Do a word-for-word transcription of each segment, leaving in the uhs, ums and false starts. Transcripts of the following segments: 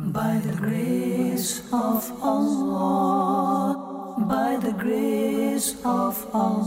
By the grace of Allah, by the grace of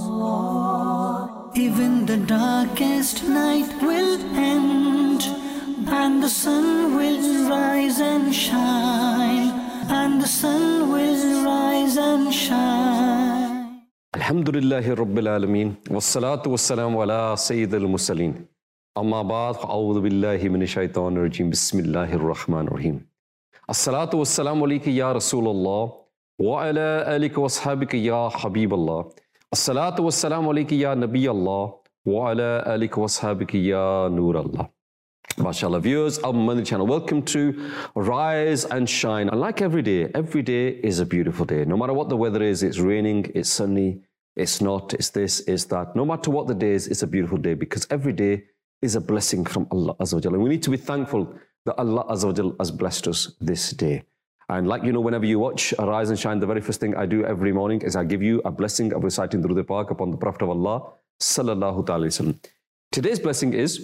Allah, even the darkest night will end, and the sun will rise and shine, and the sun will rise and shine. Alhamdulillahi Rabbil Alameen, wassalatu wassalamu ala Sayyidil Mursaleen. Amma ba'd, a'udhu billahi minash shaitanir rajeem, bismillahir rahmanir rahim. As-salatu wassalamu alayka ya Rasulullah, wa ala alika wa ashabika ya Habiballah. As-salatu wassalamu alayka ya Nabi Allah, wa ala alika wa ashabika ya Nur Allah. MashaAllah, viewers of Madani channel, welcome to Rise and Shine. And like every day, every day is a beautiful day. No matter what the weather is, it's raining, it's sunny, it's not, it's this, it's that. No matter what the day is, it's a beautiful day because every day is a blessing from Allah Azza wa Jalla. And we need to be thankful that Allah Azza wa Jalla has blessed us this day. And like you know, whenever you watch Rise and Shine, the very first thing I do every morning is I give you a blessing of reciting Durood Pak upon the Prophet of Allah Sallallahu Alaihi Wasallam. Today's blessing is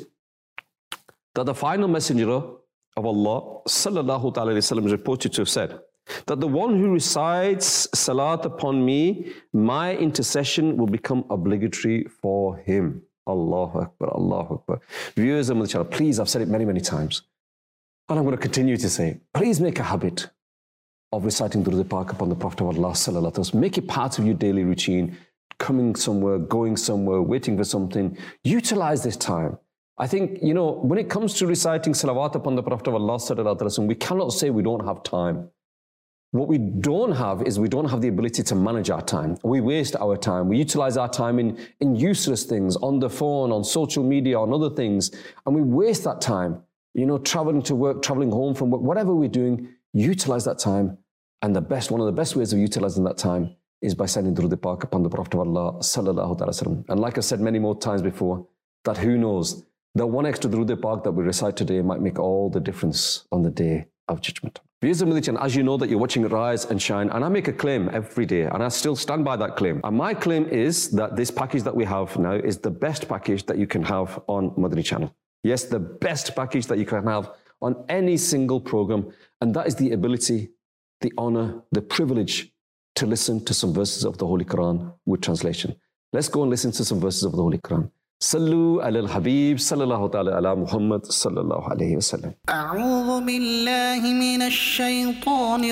that the final messenger of Allah Sallallahu Alaihi Wasallam is reported to have said that the one who recites salat upon me, my intercession will become obligatory for him. Allahu Akbar, Allahu Akbar. Viewers of the channel, please, I've said it many, many times, and I'm going to continue to say it. Please make a habit of reciting Durood Pak upon the Prophet of Allah Sallallahu Alaihi Wasallam. Make it part of your daily routine, coming somewhere, going somewhere, waiting for something. Utilize this time. I think, you know, when it comes to reciting salawat upon the Prophet of Allah Sallallahu Alaihi Wasallam, we cannot say we don't have time. What we don't have is we don't have the ability to manage our time. We waste our time. We utilize our time in, in useless things, on the phone, on social media, on other things, and we waste that time, you know, traveling to work, traveling home from work, whatever we're doing, utilize that time. And the best, one of the best ways of utilizing that time is by sending Durood Pak upon the Prophet of Allah Sallallahu Alaihi Wasallam. And like I said many more times before, that who knows, the one extra Durood Pak that we recite today might make all the difference on the day of judgment. Viewers of Madani Channel, as you know that you're watching Rise and Shine, and I make a claim every day, and I still stand by that claim. And my claim is that this package that we have now is the best package that you can have on Madani Channel. Yes, the best package that you can have on any single program, and that is the ability, the honor, the privilege to listen to some verses of the Holy Quran with translation. Let's go and listen to some verses of the Holy Quran. Sallu ala al-Habib sallallahu ta'ala ala Muhammad sallallahu alayhi wa sallam. A'udhu billahi minash shaytanir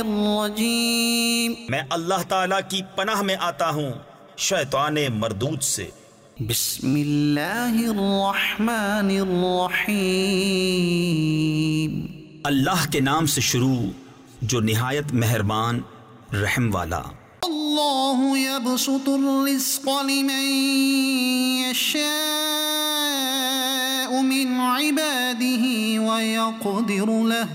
rajim. میں اللہ تعالیٰ کی پناہ میں آتا ہوں شیطان مردود سے. بسم اللہ الرحمن الرحیم. اللہ کے نام سے شروع جو نہایت مہربان رحم والا. اللہ یبسط الرزق لمن یشاء من عباده ویقدر له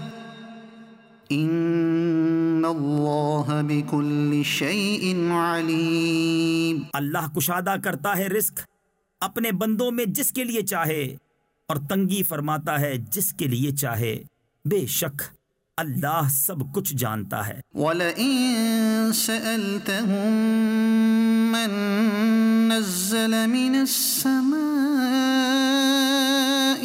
ان اللہ بکل شیء علیم. اللہ کشادہ کرتا ہے رزق اپنے بندوں میں جس کے لیے چاہے اور تنگی فرماتا ہے جس کے لیے چاہے. بے شک اللہ سب کچھ جانتا ہے. وَلَئِن سَأَلْتَهُم مَّن نَّزَّلَ مِنَ السَّمَاءِ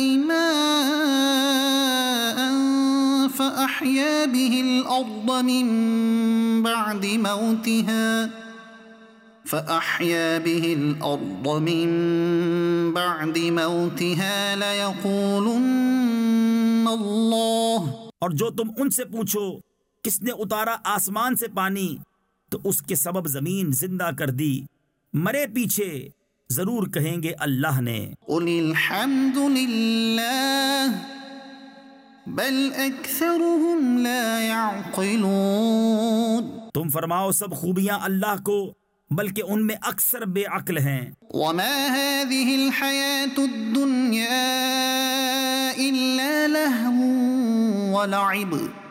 مَاءً فَأَحْيَا بِهِ الْأَرْضَ مِن بَعْدِ مَوْتِهَا فَأَحْيَا بِهِ الْأَرْضَ مِن بَعْدِ مَوْتِهَا لَيَقُولُنَّ اللَّهُ. اور جو تم ان سے پوچھو کس نے اتارا آسمان سے پانی تو اس کے سبب زمین زندہ کر دی مرے پیچھے ضرور کہیں گے اللہ نے. قل الحمد للہ بل اکثرهم لا يعقلون. تم فرماؤ سب خوبیاں اللہ کو بلکہ ان میں اکثر بے عقل ہیں. وما هذه الحياة الدنيا إلا لهو ولعب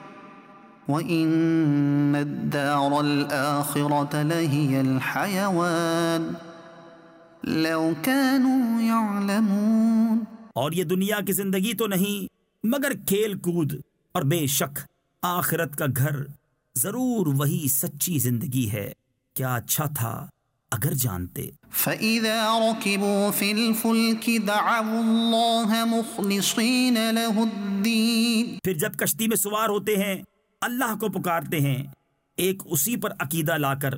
وَإِنَّ الدَّارَ الْآخِرَةَ لَهِيَ الْحَيَوَانُ لَوْ كَانُوا يَعْلَمُونَ. اور یہ دنیا کی زندگی تو نہیں مگر کھیل کود اور بے شک آخرت کا گھر ضرور وہی سچی زندگی ہے. کیا اچھا تھا اگر جانتے. فَإِذَا رَكِبُوا فِي الْفُلْكِ دَعَوُا اللَّهَ مُخْلِصِينَ لَهُ الدِّينَ. پھر جب کشتی میں سوار ہوتے ہیں अल्लाह को पुकारते हैं एक उसी पर अकीदा लाकर।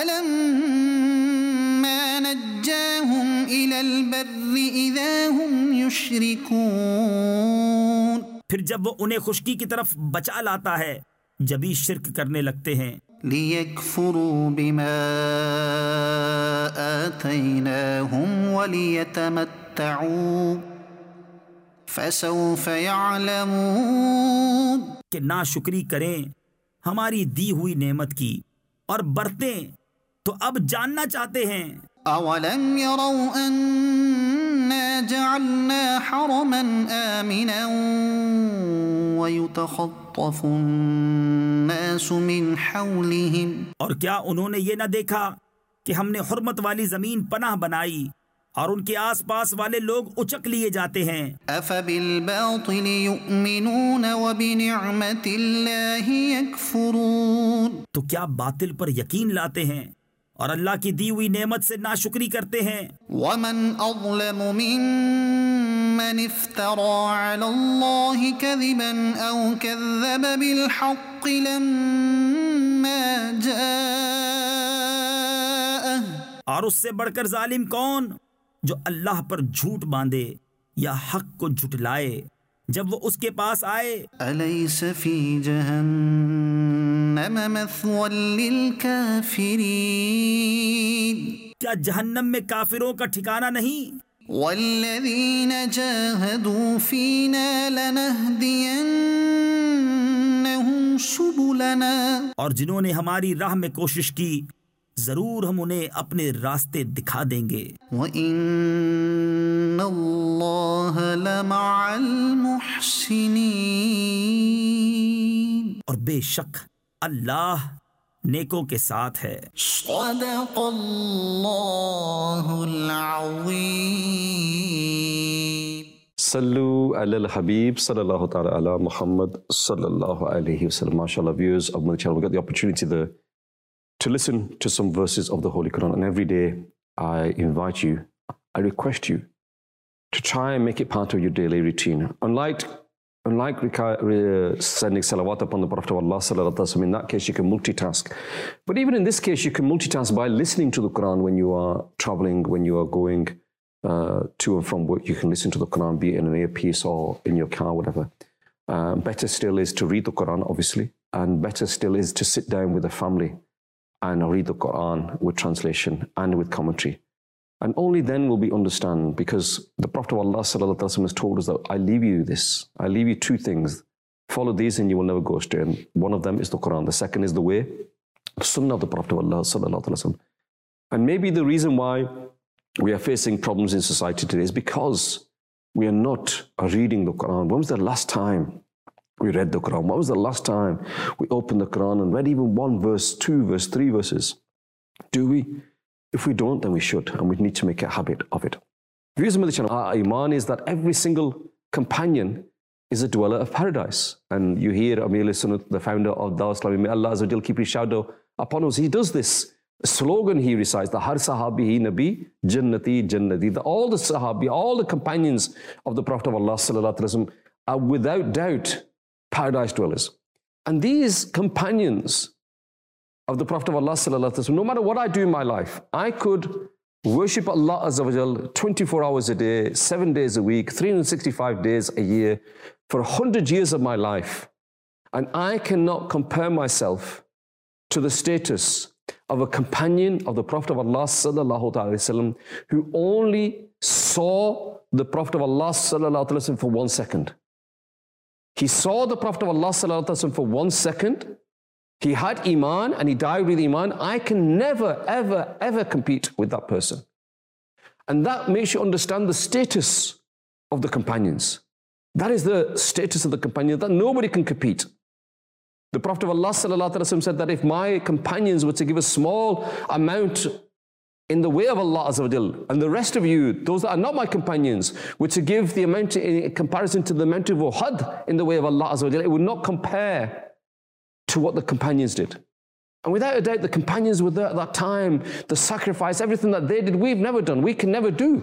फलम्मा नज्जाहुम इलल बर्रि इज़ा हुम युश्रिकून, फिर जब वो उन्हें खुश्की की तरफ बचा लाता है जभी शिर्क करने लगते हैं। लियकफुरू बिमा आतैनाहुम वलियतमत्तऊ फसौफ यअलमून, कि नाशुक्री करें हमारी दी हुई नेमत की और बरतें तो अब जानना चाहते हैं। अवलम यरौ अन्ना जअलना हरमन आमिनन वयुतखत्तफु अन्नासु मिन हौलिहिम, और क्या उन्होंने ये न देखा कि हमने हुर्मत वाली जमीन पनाह बनाई और उनके आसपास वाले लोग उचक लिए जाते हैं। अफबिल बातिल युमिनून व बिनिअमतिल्लाहि यकफुरून, तो क्या बातिल पर यकीन लाते हैं और अल्लाह की दी हुई नेमत से नाशुक्री करते हैं। वमन अज़लमु मिम्मन इफ्तरा अलल्लाहि कज़िबन औ कज़्ज़ब बिल हक़्क़ि लम्मा जाअह, और उससे बढ़कर जालिम कौन जो अल्लाह पर झूठ बांधे या हक को झुटलाए जब वो उसके पास आए। अलैस फी जहन्नम मथवन लिल काफिरीन, क्या जहन्नम में काफिरों का ठिकाना नहीं। वल्लज़ीन जाहदू फीना लनहदियन्नहुम सुबुलना, और जिन्होंने हमारी राह में कोशिश की जरूर हम उन्हें अपने रास्ते दिखा देंगे। व इन्नल्लाह लमअल मुहसिनीन, और बेशक अल्लाह नेकों के साथ है। सदक़ल्लाहुल अज़ीम। Sallu alal Habib sallallahu ta'ala ala Muhammad sallallahu alayhi wa sallam. MashaAllah, viewers of my channel, we got the opportunity there to listen to some verses of the Holy Quran, and every day I invite you, I request you to try and make it part of your daily routine. Unlike unlike sending salawat upon the Prophet of Allah sallallahu alaihi wasallam, in that case you can multitask. But even in this case, you can multitask by listening to the Quran when you are traveling, when you are going uh, to and from work. You can listen to the Quran, be it in an earpiece or in your car, whatever. Um, better still is to read the Quran, obviously, and better still is to sit down with a family and read the Quran with translation and with commentary. And only then will we understand, because the Prophet of Allah sallallahu alaihi wasallam has told us that I leave you this, I leave you two things. Follow these and you will never go astray. And one of them is the Quran. The second is the way, the Sunnah of the Prophet of Allah sallallahu alaihi wasallam. And maybe the reason why we are facing problems in society today is because we are not reading the Quran. When was the last time we read the Quran? When was the last time we opened the Quran and read even one verse, two verse, three verses? Do we? If we don't, then we should, and we need to make a habit of it. The reason for the channel, our iman, is that every single companion is a dweller of paradise. And you hear Amir al-Sunnat, the founder of Dawah Islami, may Allah Azza wa Jal keep his shadow upon us. He does this slogan, he recites, the Har Sahabi Hi Nabi, Jannati, Jannati. The, all the Sahabi, all the companions of the Prophet of Allah sallallahu alaihi wasallam are without doubt paradise dwellers. And these companions of the Prophet of Allah sallallahu alaihi wasallam, no matter what I do in my life, I could worship Allah Azza wa Jal twenty-four hours a day, seven days a week, three hundred sixty-five days a year for one hundred years of my life. And I cannot compare myself to the status of a companion of the Prophet of Allah sallallahu alaihi wasallam who only saw the Prophet of Allah sallallahu alaihi wasallam for one second. He saw the Prophet of Allah sallallahu alaihi wasallam for one second. He had Iman and he died with Iman. I can never, ever, ever compete with that person. And that makes you understand the status of the companions. That is the status of the companions, that nobody can compete. The Prophet of Allah sallallahu alaihi wasallam said that if my companions were to give a small amount in the way of Allah Azza wa Jal, and the rest of you, those that are not my companions, were to give the amount in comparison to the amount of Uhud in the way of Allah Azza wa Jal, it would not compare to what the companions did. And without a doubt, the companions were there at that time, the sacrifice, everything that they did, we've never done, we can never do.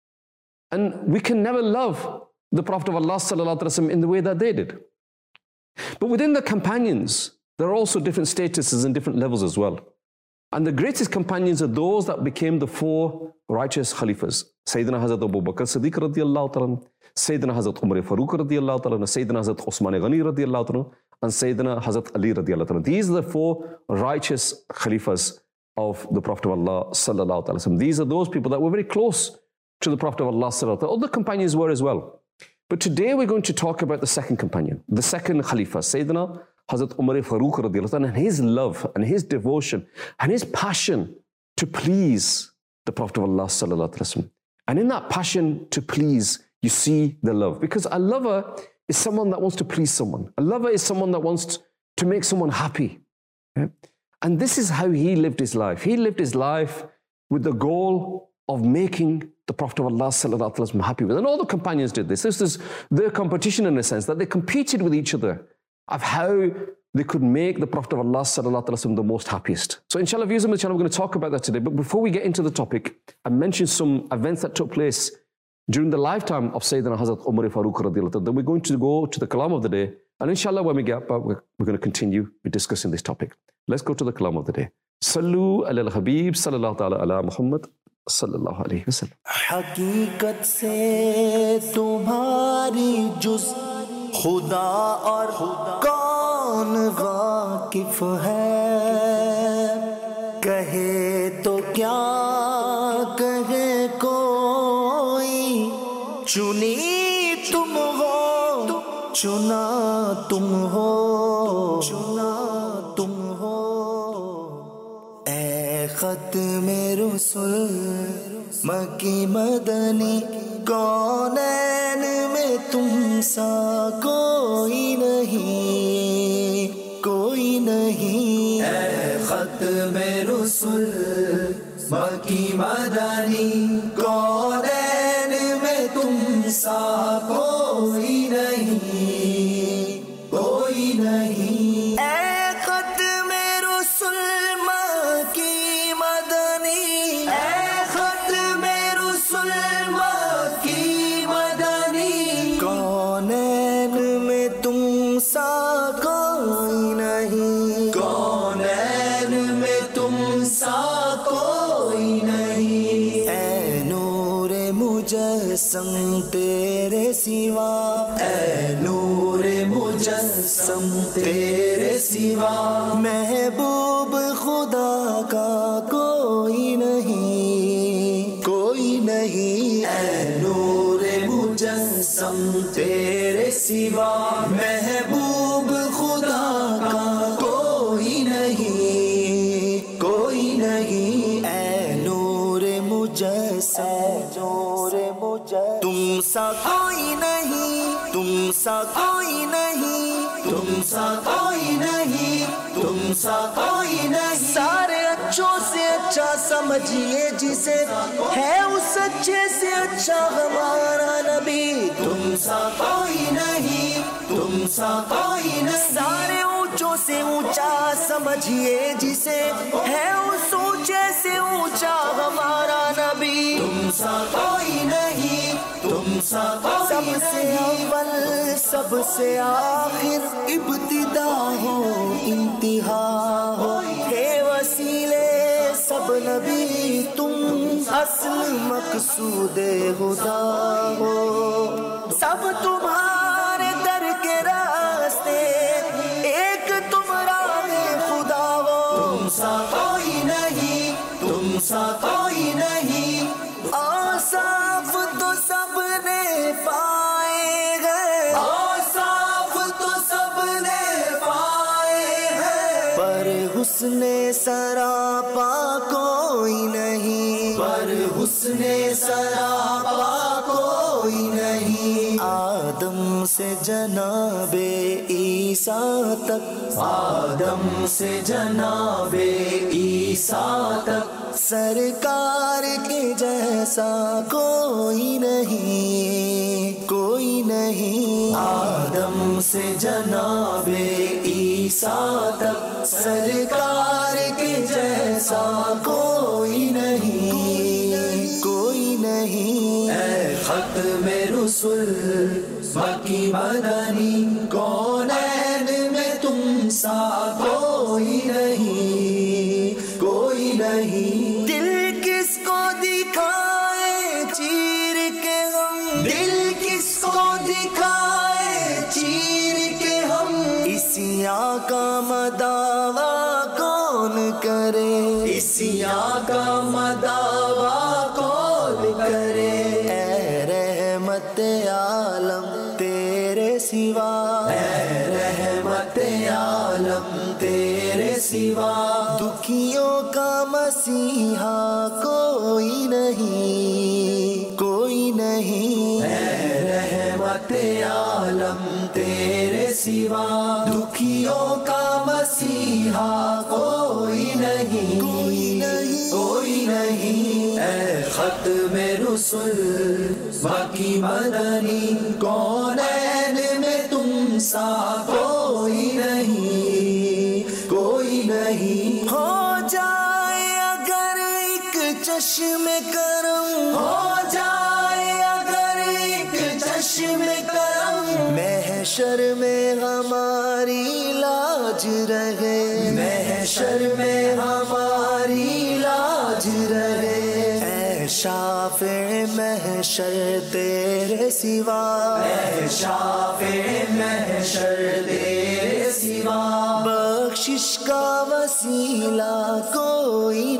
And we can never love the Prophet of Allah sallallahu alaihi wasallam in the way that they did. But within the companions, there are also different statuses and different levels as well. And the greatest companions are those that became the four righteous Khalifas. Sayyidina Hazrat Abu Bakr Siddiq radiallahu ta'ala, Sayyidina Hazrat Umar Farooq radiallahu ta'ala, Sayyidina Hazrat Osman Ghani radiallahu ta'ala, and Sayyidina Hazrat Ali radiallahu ta'ala. These are the four righteous Khalifas of the Prophet of Allah sallallahu ta'ala wasallam. These are those people that were very close to the Prophet of Allah sallallahu ta'ala. All the companions were as well. But today we're going to talk about the second companion, the second Khalifa, Sayyidina Hazrat Umar Farooq radiallahu ta'ala, and his love and his devotion and his passion to please the Prophet of Allah sallallahu ta'ala wasallam. And in that passion to please, you see the love. Because a lover is someone that wants to please someone. A lover is someone that wants to make someone happy. Okay? And this is how he lived his life. He lived his life with the goal of making the Prophet of Allah sallallahu alaihi wasallam happy with. And all the companions did this. This is their competition in a sense, that they competed with each other of how they could make the Prophet of Allah sallallahu alaihi wasallam the most happiest. So inshallah, viewers of the channel, we're going to talk about that today. But before we get into the topic, I mentioned some events that took place during the lifetime of Sayyidina Hazrat Umar Farooq radiallahu ta'ala. Then we're going to go to the kalam of the day. And inshallah, when we get back, we're, we're going to continue with discussing this topic. Let's go to the kalam of the day. Sallu ala al-Habib sallallahu ta'ala ala Muhammad sallallahu alayhi wa sallam. حقیقت سے تمہاری جز خدا اور کون واقف ہے، کہے تو کیا کہے کوئی، چنی تم ہو چنا تم ہو چنا تم ہو، اے ختم رسل مکی مدنی، کونین میں تم سا کوئی نہیں کوئی نہیں، اے ختم رسل مکی مدنی، کونین میں تم سا کوئی نہیں کوئی نہیں، اے ختم رسل مکی مدنی، اے ختم رسل مکی مدنی، کونین میں تم سا کوئی نہیں کونین میں تم سا کوئی نہیں، اے نور مجسم تیرے سوا، اے نور مجسم تیرے سوا، محبوب خدا کا کوئی نہیں کوئی نہیں، اے نور مجسم تیرے سوا، محبوب خدا کا کوئی نہیں کوئی نہیں، اے نور مجسم نور مجسم، تم سا کوئی نہیں تم سا کوئی نہیں تم سا کوئی نہیں تم سا کوئی نہیں، سارے اچھوں سے اچھا سمجھیے جسے، ہے اس اچھے سے اچھا ہمارا نبی، تم سا کوئی نہیں تم سا کوئی نہیں، سارے اونچوں سے اونچا سمجھیے جسے، ہے اس اونچے سے اونچا ہمارا نبی، تم سا کوئی نہیں تم سا کوئی، سب سے اول سب سے آخر، ابتدا ہو انتہا ہو، ہے وسیلے سب نبی، تم اصل مقصود خدا ہو، سب تمہارے در کے راستے، ایک تم راہ خدا ہو، تم سا کوئی نہیں تم سا کوئی نہیں، اوصاف تو سب نے پائے گئے، اوصاف تو سب نے پائے ہیں، پر حسن سراپا کوئی نہیں، پر حسن سراپا کوئی نہیں، آدم سے جناب عیسیٰ تک، آدم سے جناب عیسیٰ تک، سرکار کے جیسا کوئی نہیں کوئی نہیں، آدم سے جناب عیسیٰ تک، سرکار کے جیسا کوئی نہیں کوئی نہیں، اے ختم رسل مکی مدنی، کونین میں تم سا کوئی نہیں، کوئی نہیں. دل کس کو دکھائے چیر کے ہم، دل کس کو دکھائے چیر کے ہم، اسی آقا مداوا کون کرے، اسی آقا مداوا کون کرے. اے رحمت عالم تیرے سوا، اے رحمت عالم تیرے سوا، دکھیوں کا مسیحا کوئی نہیں، کوئی نہیں. اے رحمت عالم تیرے سوا، دکھیوں کا مسیحا کوئی نہیں، کوئی نہیں، کوئی نہیں. اے ختم رسل باقی مدنی، کونین میں تم سا کوئی نہیں، کوئی نہیں. ہو جائے اگر ایک چشم کرم، ہو جائے اگر ایک چشم کرم، محشر میں ہماری لاج رہے، محشر میں ہماری لاج رہے. اے شافع محشر تیرے سوا، اے شافع محشر تیرے سوا، بخشش کا وسیلہ کوئی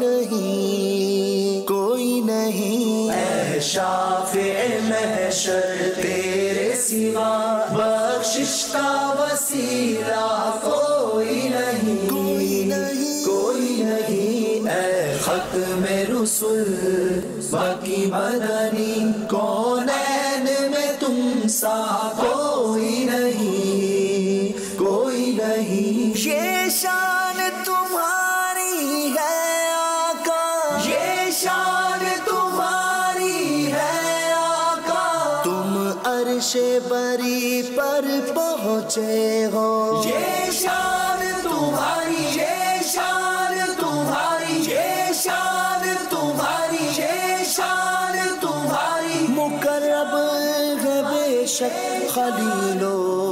نہیں، کوئی نہیں. اے شافع محشر تیرے سوا، بخشش کا وسیلہ کوئی نہیں، کوئی نہیں، کوئی نہیں. اے ختم رسل باقی مدنی، کونین میں تم سا کوئی نہیں، کوئی نہیں. یہ شان تمہاری ہے آقا، یہ شان تمہاری ہے آقا، تم عرش بری پر پہنچے ہو. یہ شان تمہاری، یہ شان تمہاری، یہ شان تمہاری، یہ شان تمہاری. مقرب ہے بے شک خلیل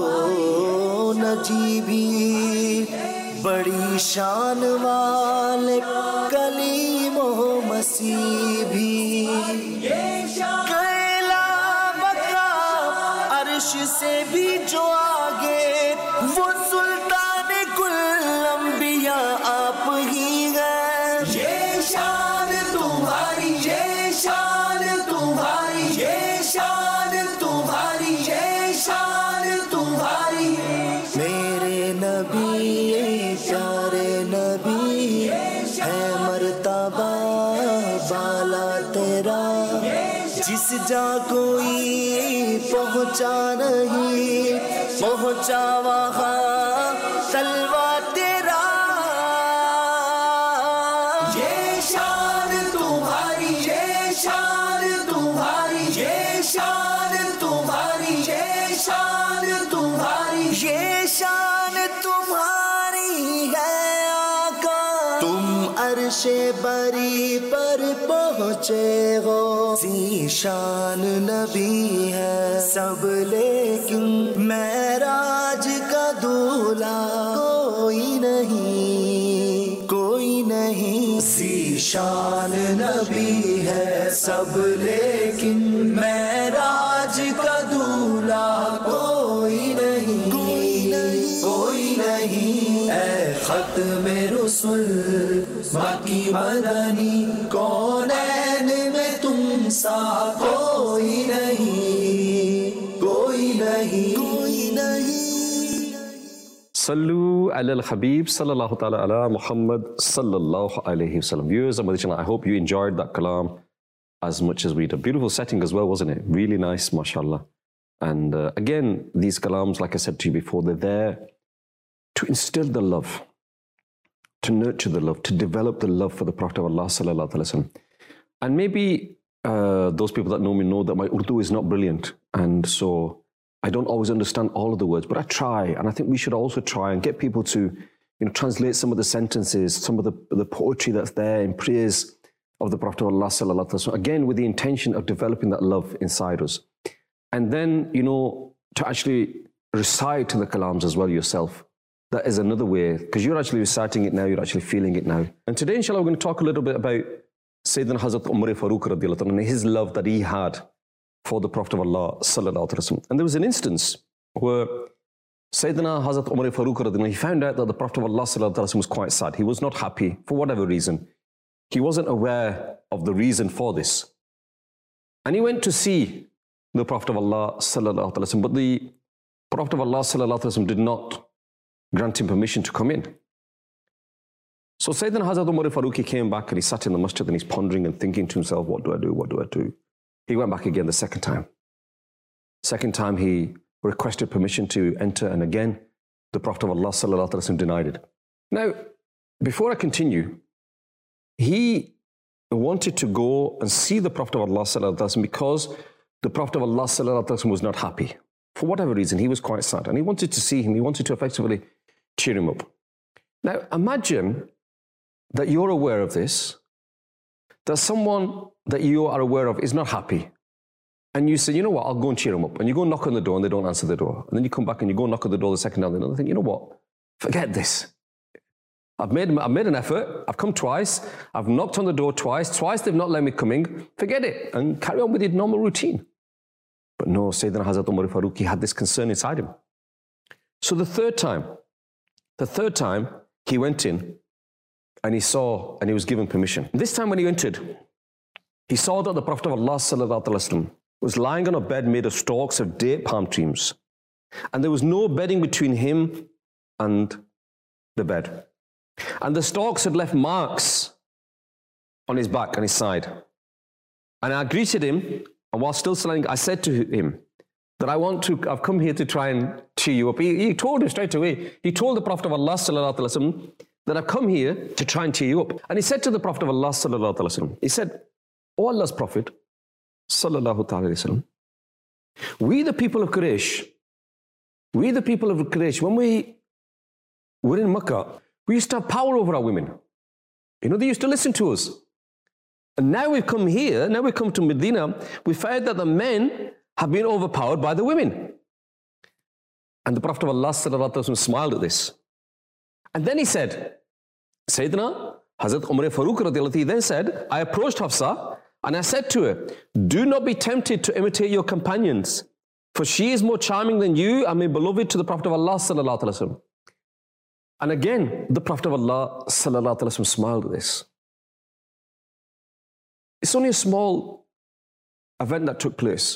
و نجی بھی، بڑی شان والے کلیم و مسیح بھی. کیلا مقام عرش سے بھی جو آگے، وہ سلطان کل انبیاء آپ ہی ہیں. یہ شان تمہاری، یہ شان تمہاری، یہ شان تمہاری، یہ شان تمہاری. میرے نبی پیارے نبی ہے مرتبہ بالا تیرا، جس جا کوئی پہنچا نہیں، پہنچا وہاں تلوا تیرا. یہ شان تمہاری، یہ شان تمہاری، یہ شان تمہاری، یہ شان تمہاری. یہ شان تمہاری ہے آقا، تم عرش بری پر پہنچے ہو. ذیشان نبی ہے سب لیکن معراج کا دولہا کوئی نہیں، کوئی نہیں. ذیشان نبی ہے سب لیکن معراج کا دولہا کوئی نہیں، کوئی نہیں، کوئی نہیں. اے ختم رسل باقی مدنی، کونین میں تم سا کوئی نہیں، کوئی نہیں، کوئی نہیں. Sallu ala al-Habib sallallahu ta'ala ala Muhammad sallallahu alayhi wa sallam. Viewers of Madinah, I hope you enjoyed that kalam as much as we did. Beautiful setting as well, wasn't it? Really nice, mashallah. And uh, again, these kalams, like I said to you before, they're there to instill the love, to nurture the love, to develop the love for the Prophet of Allah sallallahu alayhi wa sallam. And maybe uh, those people that know me know that my Urdu is not brilliant. And so I don't always understand all of the words, but I try. And I think we should also try and get people to, you know, translate some of the sentences, some of the, the poetry that's there in praise of the Prophet of Allah sallallahu alaihi wasallam. Again, with the intention of developing that love inside us. And then, you know, to actually recite the kalams as well yourself. that is another way, because you're actually reciting it now, you're actually feeling it now. And today, inshallah, we're going to talk a little bit about Sayyidina Hazrat Umar Farooq radiallahu anhu and his love that he had for the Prophet of Allah sallallahu alaihi wasallam. And there was an instance where Sayyidina Hazrat Umar Farooq radiallahu anhu, he found out that the Prophet of Allah sallallahu alaihi wasallam was quite sad. He was not happy for whatever reason. He wasn't aware of the reason for this. And he went to see the Prophet of Allah sallallahu alaihi wasallam, but the Prophet of Allah sallallahu alaihi wasallam did not grant him permission to come in. So Sayyidina Hazrat Umar Farooq, he came back and he sat in the masjid and he's pondering and thinking to himself, what do I do, what do I do? He went back again the second time. Second time he requested permission to enter, and again the Prophet of Allah sallallahu alaihi wasallam denied it. Now, before I continue, he wanted to go and see the Prophet of Allah sallallahu alaihi wasallam because the Prophet of Allah sallallahu alaihi wasallam was not happy. For whatever reason, he was quite sad and he wanted to see him. He wanted to effectively cheer him up. Now, imagine that you're aware of this, that someone that you are aware of is not happy. And you say, you know what, I'll go and cheer him up. And you go knock on the door and they don't answer the door. And then you come back and you go knock on the door the second time. And you think, you know what, forget this. I've made, I've made an effort. I've come twice. I've knocked on the door twice. Twice they've not let me come in. Forget it. And carry on with your normal routine. But no, Sayyidina Hazrat Umar Farooq, he had this concern inside him. So the third time, the third time he went in, and he saw, and he was given permission. This time when he entered, he saw that the Prophet of Allah sallallahu alaihi wasallam was lying on a bed made of stalks of date palm trees. And there was no bedding between him and the bed. And the stalks had left marks on his back and his side. And I greeted him, and while still lying, I said to him that I want to, I've come here to try and cheer you up. He, he told him straight away, he told the Prophet of Allah sallallahu alaihi wasallam that I've come here to try and cheer you up. And he said to the Prophet of Allah sallallahu alaihi wasallam, he said, O Allah's Prophet sallallahu alaihi wasallam, we the people of Quraysh, we the people of Quraysh, when we were in Makkah, we used to have power over our women. You know, they used to listen to us. And now we've come here, now we've come to Medina, we find that the men have been overpowered by the women. And the Prophet of Allah sallallahu alaihi wasallam smiled at this. And then he said, Sayyidina Hazrat Umar Farooq radiallahu anhu then said, I approached Hafsa and I said to her, do not be tempted to imitate your companions, for she is more charming than you and more beloved to the Prophet of Allah sallallahu alaihi wasallam. And again, the Prophet of Allah sallallahu alaihi wasallam smiled at this. It's only a small event that took place.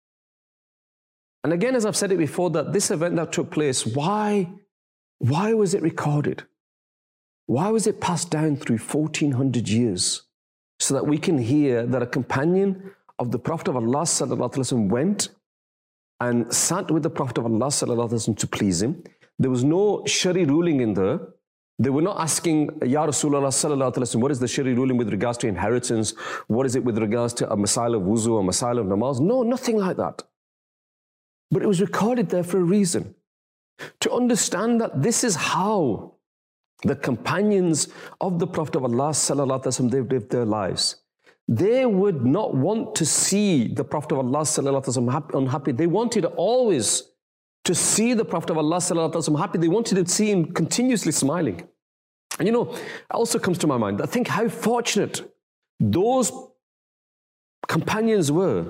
And again, as I've said it before, that this event that took place, why, why was it recorded? Why was it passed down through fourteen hundred years? So that we can hear that a companion of the Prophet of Allah sallallahu alaihi wasallam went and sat with the Prophet of Allah sallallahu alaihi wasallam to please him. There was no Shari ruling in there. They were not asking, Ya Rasulullah sallallahu alaihi wasallam, what is the Shari ruling with regards to inheritance? What is it with regards to a masail of wuzu, a masail of namaz? No, nothing like that. But it was recorded there for a reason. To understand that this is how the companions of the Prophet of Allah sallallahu alaihi wasallam, they've lived their lives. They would not want to see the Prophet of Allah sallallahu alaihi wasallam unhappy. They wanted always to see the Prophet of Allah sallallahu alaihi wasallam happy. They wanted to see him continuously smiling. And you know, it also comes to my mind, I think how fortunate those companions were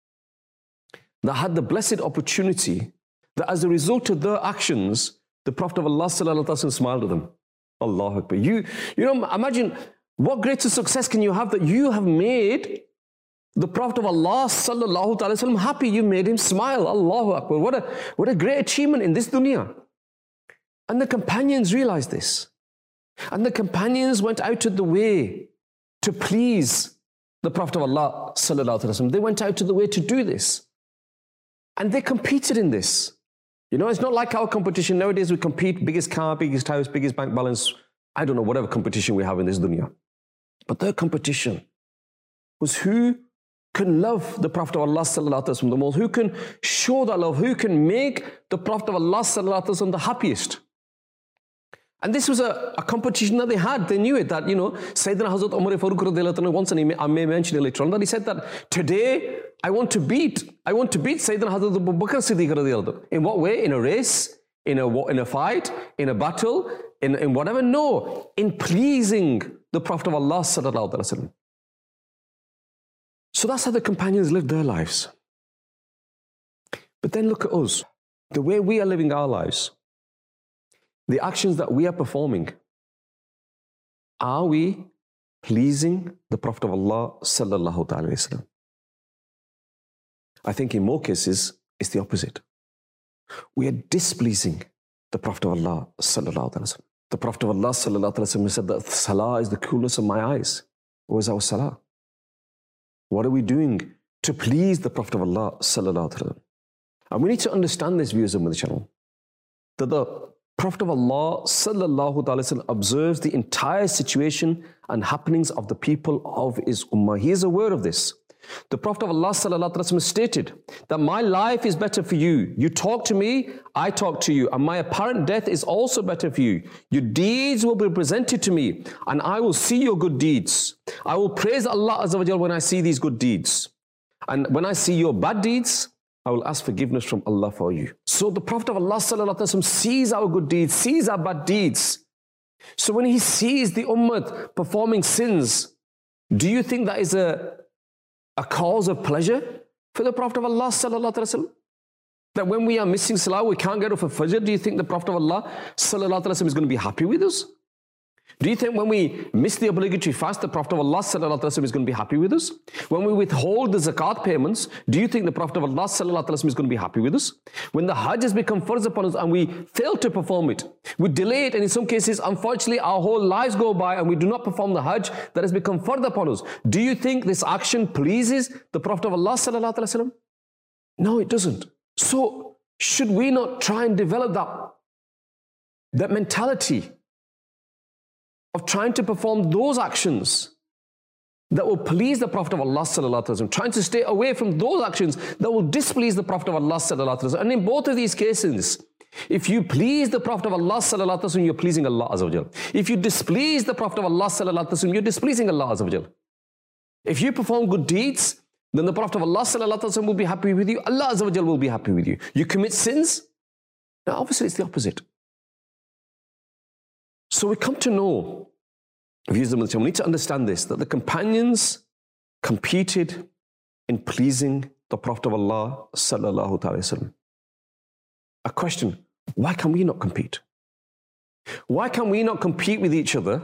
that had the blessed opportunity that as a result of their actions, the Prophet of Allah sallallahu alaihi wasallam smiled at them. Allahu Akbar. You, you know, imagine what greater success can you have that you have made the Prophet of Allah sallallahu alaihi wasallam happy. You made him smile. Allahu Akbar. What a, what a great achievement in this dunya. And the companions realized this. And the companions went out of the way to please the Prophet of Allah sallallahu alaihi wasallam. They went out of the way to do this. And they competed in this. You know, it's not like our competition. Nowadays we compete, biggest car, biggest house, biggest bank balance. I don't know, whatever competition we have in this dunya. But their competition was who can love the Prophet of Allah sallallahu alaihi wasallam the most, who can show that love, who can make the Prophet of Allah sallallahu alaihi wasallam the happiest. And this was a, a competition that they had. They knew it, that, you know, Sayyidina Hazrat Umar Farooq radiallahu anhu once, and he may, I may mention it later on, that he said that today I want to beat, I want to beat Sayyidina Hazrat Abu Bakr Siddiq radiallahu anhu. In what way? In a race. in a, in a fight, in a battle, in, in whatever. No, in pleasing the Prophet of Allah sallallahu alaihi wasallam. So that's how the companions lived their lives. But then look at us, the way we are living our lives, the actions that we are performing. Are we pleasing the Prophet of Allah sallallahu alaihi wasallam? I think in more cases, it's the opposite. We are displeasing the Prophet of Allah sallallahu alaihi wasallam. The Prophet of Allah sallallahu alaihi wasallam said that salah is the coolness of my eyes. What is our salah? What are we doing to please the Prophet of Allah sallallahu alaihi wasallam? And we need to understand this, viewers of the channel, that the Prophet of Allah sallallahu alaihi wasallam observes the entire situation and happenings of the people of his ummah. He is aware of this. The Prophet of Allah sallallahu alaihi wasallam stated that my life is better for you. You talk to me, I talk to you, and my apparent death is also better for you. Your deeds will be presented to me, and I will see your good deeds. I will praise Allah Azza wa Jal when I see these good deeds. And when I see your bad deeds, I will ask forgiveness from Allah for you. So the Prophet of Allah sallallahu alaihi wasallam sees our good deeds, sees our bad deeds. So when he sees the ummah performing sins, do you think that is a a cause of pleasure for the Prophet of Allah sallallahu alaihi wasallam? That when we are missing salah, we can't get off of Fajr, do you think the Prophet of Allah sallallahu alaihi wasallam is going to be happy with us? Do you think when we miss the obligatory fast, the Prophet of Allah sallallahu alaihi wasallam is going to be happy with us? When we withhold the zakat payments, do you think the Prophet of Allah sallallahu alaihi wasallam is going to be happy with us? When the Hajj has become farz upon us and we fail to perform it, we delay it, and in some cases, unfortunately, our whole lives go by and we do not perform the Hajj that has become farz upon us. Do you think this action pleases the Prophet of Allah sallallahu alaihi wasallam? No, it doesn't. So should we not try and develop that, that mentality of trying to perform those actions that will please the Prophet of Allah sallallahu alaihi wasallam, trying to stay away from those actions that will displease the Prophet of Allah sallallahu alaihi wasallam? And in both of these cases, if you please the Prophet of Allah sallallahu alaihi wasallam, you're pleasing Allah Azza wa Jal. If you displease the Prophet of Allah sallallahu alaihi wasallam, you're displeasing Allah Azza wa Jal. If you perform good deeds, then the Prophet of Allah sallallahu alaihi wasallam will be happy with you. Allah Azza wa Jal will be happy with you. You commit sins, now obviously it's the opposite. So we come to know, we need to understand this, that the companions competed in pleasing the Prophet of Allah sallallahu alaihi wasallam. A question, why can we not compete? Why can we not compete with each other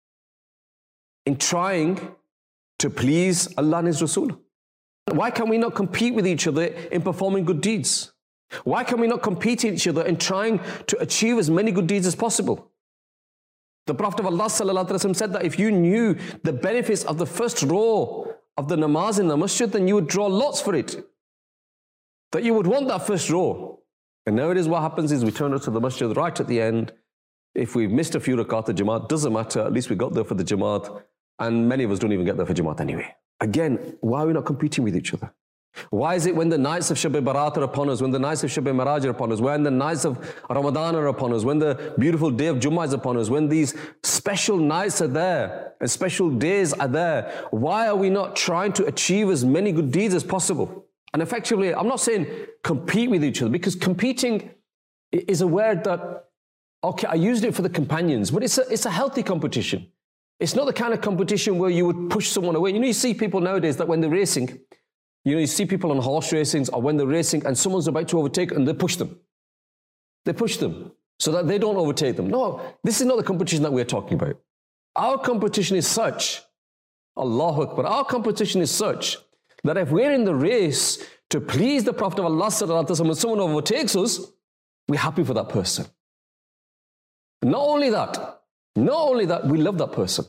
in trying to please Allah and His Rasul? Why can we not compete with each other in performing good deeds? Why can we not compete with each other in trying to achieve as many good deeds as possible? The Prophet of Allah sallallahu alaihi wasallam said that if you knew the benefits of the first row of the namaz in the masjid, then you would draw lots for it. That you would want that first row. And nowadays what happens is we turn up to the masjid right at the end. If we've missed a few rakat of Jamaat, doesn't matter, at least we got there for the Jamaat. And many of us don't even get there for Jamaat anyway. Again, why are we not competing with each other? Why is it when the nights of Shab-e Barat are upon us, when the nights of Shab-e Maraj are upon us, when the nights of Ramadan are upon us, when the beautiful day of Jummah is upon us, when these special nights are there and special days are there, why are we not trying to achieve as many good deeds as possible? And effectively, I'm not saying compete with each other, because competing is a word that, okay, I used it for the companions, but it's a, it's a healthy competition. It's not the kind of competition where you would push someone away. You know, you see people nowadays that when they're racing, you know, you see people on horse racings or when they're racing and someone's about to overtake and they push them. They push them so that they don't overtake them. No, this is not the competition that we're talking about. Our competition is such, Allahu Akbar, our competition is such that if we're in the race to please the Prophet of Allah sallallahu alaihi wasallam, when someone overtakes us, we're happy for that person. Not only that, not only that, we love that person.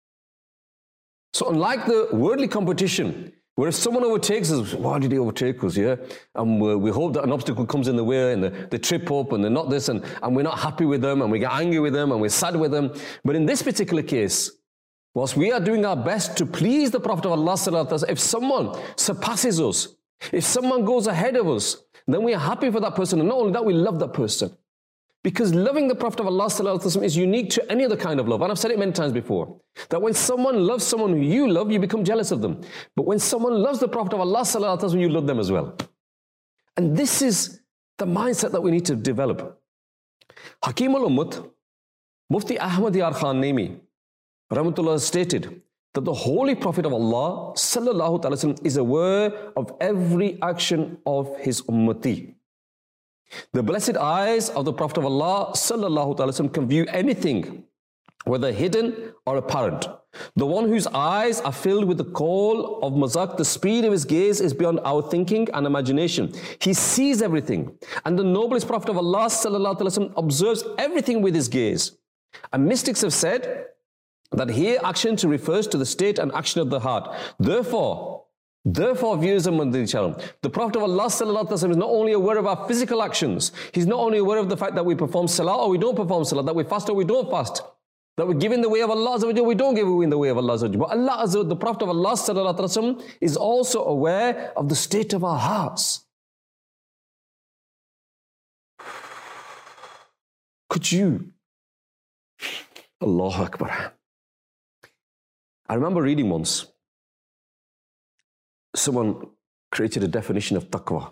So unlike the worldly competition, where if someone overtakes us, why did he overtake us, yeah? And we, we hope that an obstacle comes in the way and they, they trip up and they're not this, and, and we're not happy with them and we get angry with them and we're sad with them. But in this particular case, whilst we are doing our best to please the Prophet of Allah sallallahu alaihi wasallam, if someone surpasses us, if someone goes ahead of us, then we are happy for that person. And not only that, we love that person. Because loving the Prophet of Allah sallallahu alaihi wasallam is unique to any other kind of love. And I've said it many times before, that when someone loves someone who you love, you become jealous of them. But when someone loves the Prophet of Allah sallallahu alaihi wasallam, you love them as well. And this is the mindset that we need to develop. Hakim al-Ummat, Mufti Ahmad Yar Khan Naimi, Rahmatullah, stated that the Holy Prophet of Allah sallallahu alaihi wasallam is aware of every action of his ummati. The blessed eyes of the Prophet of Allah sallallahu alaihi wasallam can view anything, whether hidden or apparent. The one whose eyes are filled with the call of mazak, the speed of his gaze is beyond our thinking and imagination. He sees everything. And the noblest Prophet of Allah sallallahu alaihi wasallam observes everything with his gaze. And mystics have said that here action to refers to the state and action of the heart. Therefore, Therefore, viewers of Madani channel, the Prophet of Allah sallallahu alaihi wasallam is not only aware of our physical actions, he's not only aware of the fact that we perform salah or we don't perform salah, that we fast or we don't fast, that we give in the way of Allah, we don't give in the way of Allah. But Allah, the Prophet of Allah sallallahu alaihi wasallam, is also aware of the state of our hearts. Could you? Allahu Akbar. I remember reading once, someone created a definition of taqwa.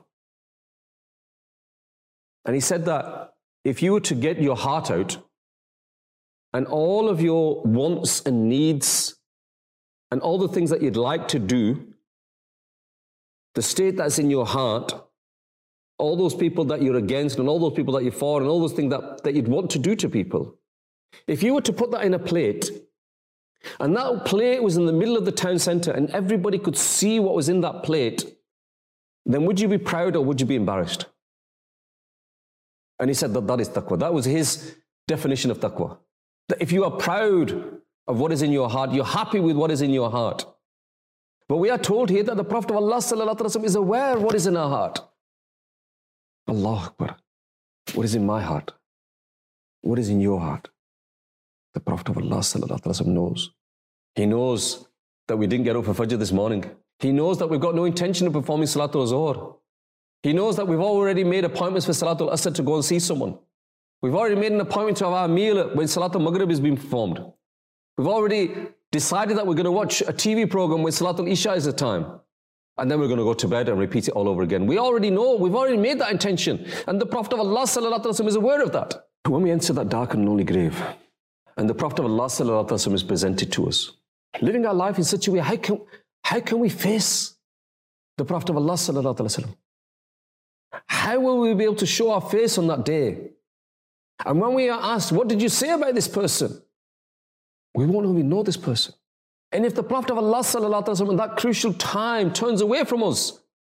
And he said that if you were to get your heart out and all of your wants and needs and all the things that you'd like to do, the state that's in your heart, all those people that you're against and all those people that you're for and all those things that, that you'd want to do to people, if you were to put that in a plate, and that plate was in the middle of the town center and everybody could see what was in that plate, then would you be proud or would you be embarrassed? And he said that that is taqwa. That was his definition of taqwa. That if you are proud of what is in your heart, you're happy with what is in your heart. But we are told here that the Prophet of Allah sallallahu alaihi wasallam is aware of what is in our heart. Allahu Akbar. What is in my heart? What is in your heart? The Prophet of Allah sallallahu alaihi wasallam knows. He knows that we didn't get up for Fajr this morning. He knows that we've got no intention of performing Salatul Zuhr. He knows that we've already made appointments for Salatul Asr to go and see someone. We've already made an appointment to have our meal when Salatul Maghrib is being performed. We've already decided that we're going to watch a T V program when Salatul Isha is the time. And then we're going to go to bed and repeat it all over again. We already know, we've already made that intention. And the Prophet of Allah sallallahu alaihi wasallam is aware of that. When we enter that dark and lonely grave, and the Prophet of Allah sallallahu alaihi wasallam is presented to us, living our life in such a way, how can, how can we face the Prophet of Allah sallallahu alaihi wasallam? How will we be able to show our face on that day? And when we are asked, what did you say about this person? We won't really know this person. And if the Prophet of Allah sallallahu alaihi wasallam in that crucial time turns away from us,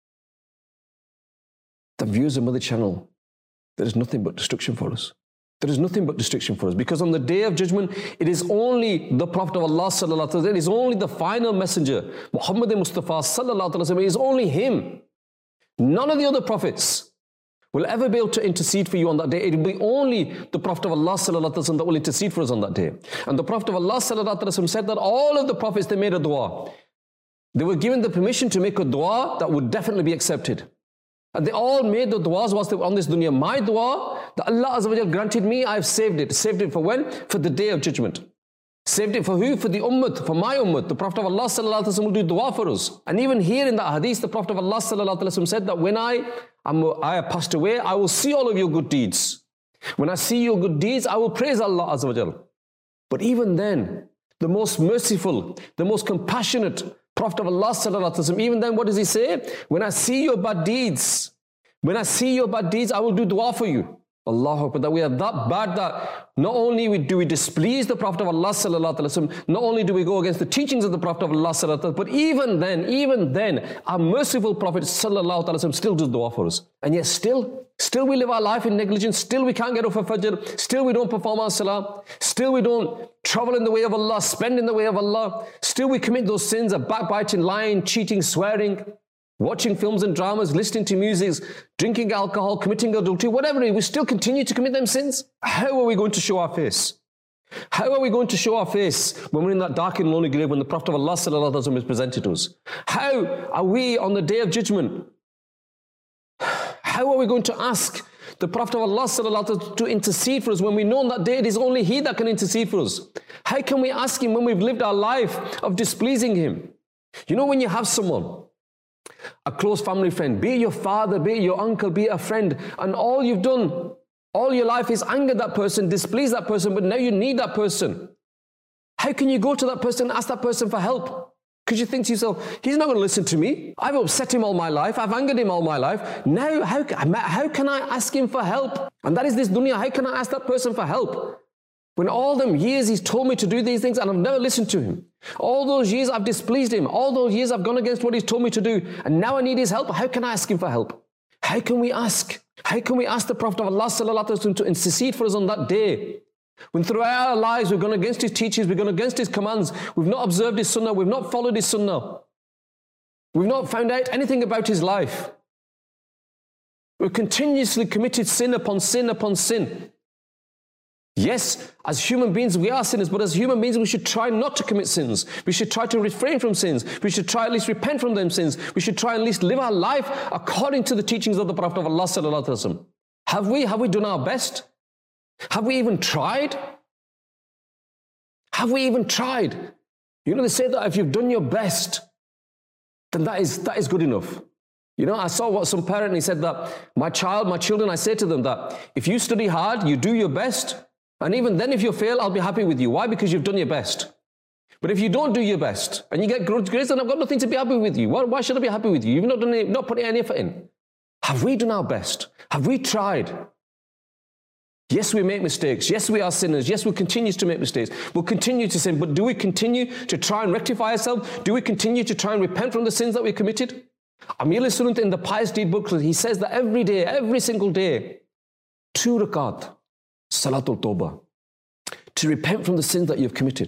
the viewers of Mother Channel, there is nothing but destruction for us. There is nothing but destruction for us. Because on the day of judgment, it is only the Prophet of Allah sallallahu alaihi wasallam, it is only the final messenger, Muhammad Mustafa sallallahu alaihi wasallam, it is only him. None of the other prophets will ever be able to intercede for you on that day. It will be only the Prophet of Allah sallallahu alaihi wasallam that will intercede for us on that day. And the Prophet of Allah sallallahu alaihi wasallam said that all of the prophets, they made a dua. They were given the permission to make a dua that would definitely be accepted. And they all made the duas whilst they were on this dunya. My dua, that Allah Azza wa Jal granted me, I have saved it. Saved it for when? For the day of judgment. Saved it for who? For the ummah, for my ummah. The Prophet of Allah sallallahu alaihi wasallam will do dua for us. And even here in the hadith, the Prophet of Allah sallallahu alaihi wasallam said that when I am, I have passed away, I will see all of your good deeds. When I see your good deeds, I will praise Allah Azza wa Jal. But even then, the most merciful, the most compassionate Prophet of Allah sallallahu alaihi wasallam, even then what does he say? When I see your bad deeds, when I see your bad deeds, I will do dua for you. Allahu Akbar, that we are that bad that not only do we displease the Prophet of Allah sallallahu alaihi wasallam, not only do we go against the teachings of the Prophet of Allah sallallahu alaihi wasallam, but even then, even then, our merciful Prophet sallallahu alaihi wasallam still does dua for us. And yet still, still we live our life in negligence, still we can't get up for Fajr, still we don't perform our salah, still we don't travel in the way of Allah, spend in the way of Allah, still we commit those sins of backbiting, lying, cheating, swearing, watching films and dramas, listening to music, drinking alcohol, committing adultery, whatever it is, we still continue to commit them sins. How are we going to show our face? How are we going to show our face when we're in that dark and lonely grave when the Prophet of Allah sallallahu alaihi wasallam is presented to us? How are we on the day of judgment? How are we going to ask the Prophet of Allah sallallahu alaihi wasallam to intercede for us when we know on that day it is only he that can intercede for us? How can we ask him when we've lived our life of displeasing him? You know, when you have someone, a close family friend, be it your father, be it your uncle, be it a friend, and all you've done, All your life is anger that person, displease that person, but now you need that person. How can you go to that person and ask that person for help? Because you think to yourself, he's not going to listen to me. I've upset him all my life. I've angered him all my life. Now, how, how can I ask him for help? And that is this dunya. How can I ask that person for help? When all them years he's told me to do these things and I've never listened to him. All those years I've displeased him. All those years I've gone against what he's told me to do. And now I need his help. How can I ask him for help? How can we ask? How can we ask the Prophet of Allah sallallahu alaihi wasallam to intercede for us on that day? When throughout our lives we've gone against his teachings, we've gone against his commands, we've not observed his sunnah, we've not followed his sunnah. We've not found out anything about his life. We've continuously committed sin upon sin upon sin. Yes, as human beings we are sinners, but as human beings we should try not to commit sins. We should try to refrain from sins. We should try at least repent from them sins. We should try at least live our life according to the teachings of the Prophet of Allah sallallahu alaihi wasallam. Have we? Have we done our best? Have we even tried? Have we even tried? You know, they say that if you've done your best, then that is, that is good enough. You know, I saw what some parent, he said that, my child, my children, I say to them that if you study hard, you do your best, and even then if you fail, I'll be happy with you. Why? Because you've done your best. But if you don't do your best, and you get grades, then I've got nothing to be happy with you. Why, why should I be happy with you? You've not done any, not put any effort in. Have we done our best? Have we tried? Yes, we make mistakes. Yes, we are sinners. Yes, we continue to make mistakes. We'll continue to sin. But do we continue to try and rectify ourselves? Do we continue to try and repent from the sins that we committed? Amir al-Sunnat in the Pious Deed book, he says that every day, every single day, two rakat, Salatul Tawbah, to repent from the sins that you've committed.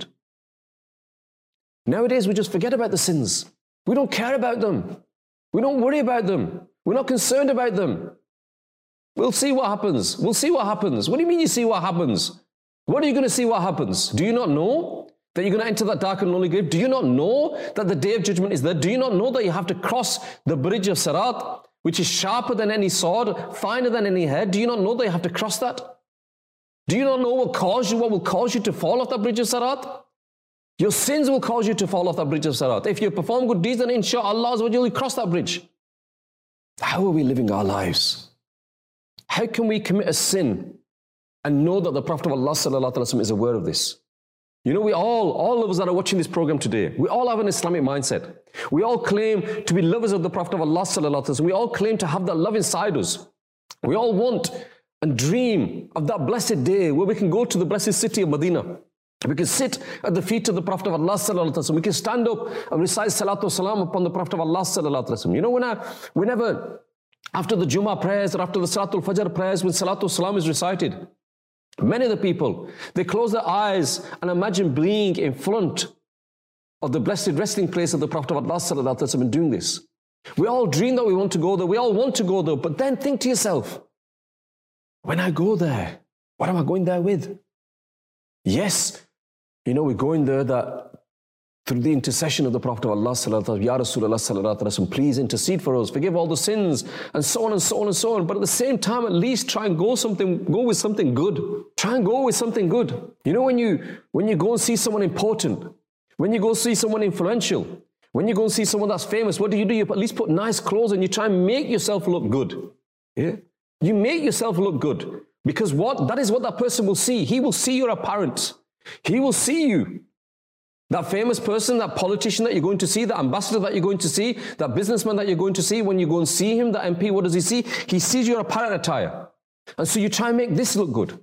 Nowadays, we just forget about the sins. We don't care about them. We don't worry about them. We're not concerned about them. We'll see what happens. We'll see what happens. What do you mean you see what happens? What are you going to see what happens? Do you not know that you're going to enter that dark and lonely grave? Do you not know that the day of judgment is there? Do you not know that you have to cross the bridge of Sirat, which is sharper than any sword, finer than any hair? Do you not know that you have to cross that? Do you not know what cause you, what will cause you to fall off that bridge of Sirat? Your sins will cause you to fall off that bridge of Sirat. If you perform good deeds, then inshallah you'll cross that bridge. How are we living our lives? How can we commit a sin and know that the Prophet of Allah sallallahu alaihi wasallam is aware of this? You know, we all, all of us that are watching this program today, we all have an Islamic mindset. We all claim to be lovers of the Prophet of Allah sallallahu alaihi wasallam. We all claim to have that love inside us. We all want and dream of that blessed day where we can go to the blessed city of Medina. We can sit at the feet of the Prophet of Allah sallallahu alaihi wasallam. We can stand up and recite salatu salam upon the Prophet of Allah sallallahu alaihi wasallam. You know, when I, whenever after the Jummah prayers or after the Salatul Fajr prayers, when Salatul Salam is recited, many of the people, they close their eyes and imagine being in front of the blessed resting place of the Prophet of Allah sallallahu alaihi wasallam and doing this. We all dream that we want to go there. We all want to go there. But then think to yourself, when I go there, what am I going there with? Yes, you know, we're going there that through the intercession of the Prophet of Allah sallallahu alaihi wasallam, Ya Rasulullah sallallahu alaihi wasallam, please intercede for us, forgive all the sins, and so on and so on and so on. But at the same time, at least try and go something, go with something good. Try and go with something good. You know, when you when you go and see someone important, when you go see someone influential, when you go and see someone that's famous, what do you do? You at least put nice clothes and you try and make yourself look good. Yeah, you make yourself look good because what that is what that person will see. He will see your appearance. He will see you. That famous person, that politician that you're going to see, that ambassador that you're going to see, that businessman that you're going to see, when you go and see him, that M P, what does he see? He sees your apparent attire. And so you try and make this look good.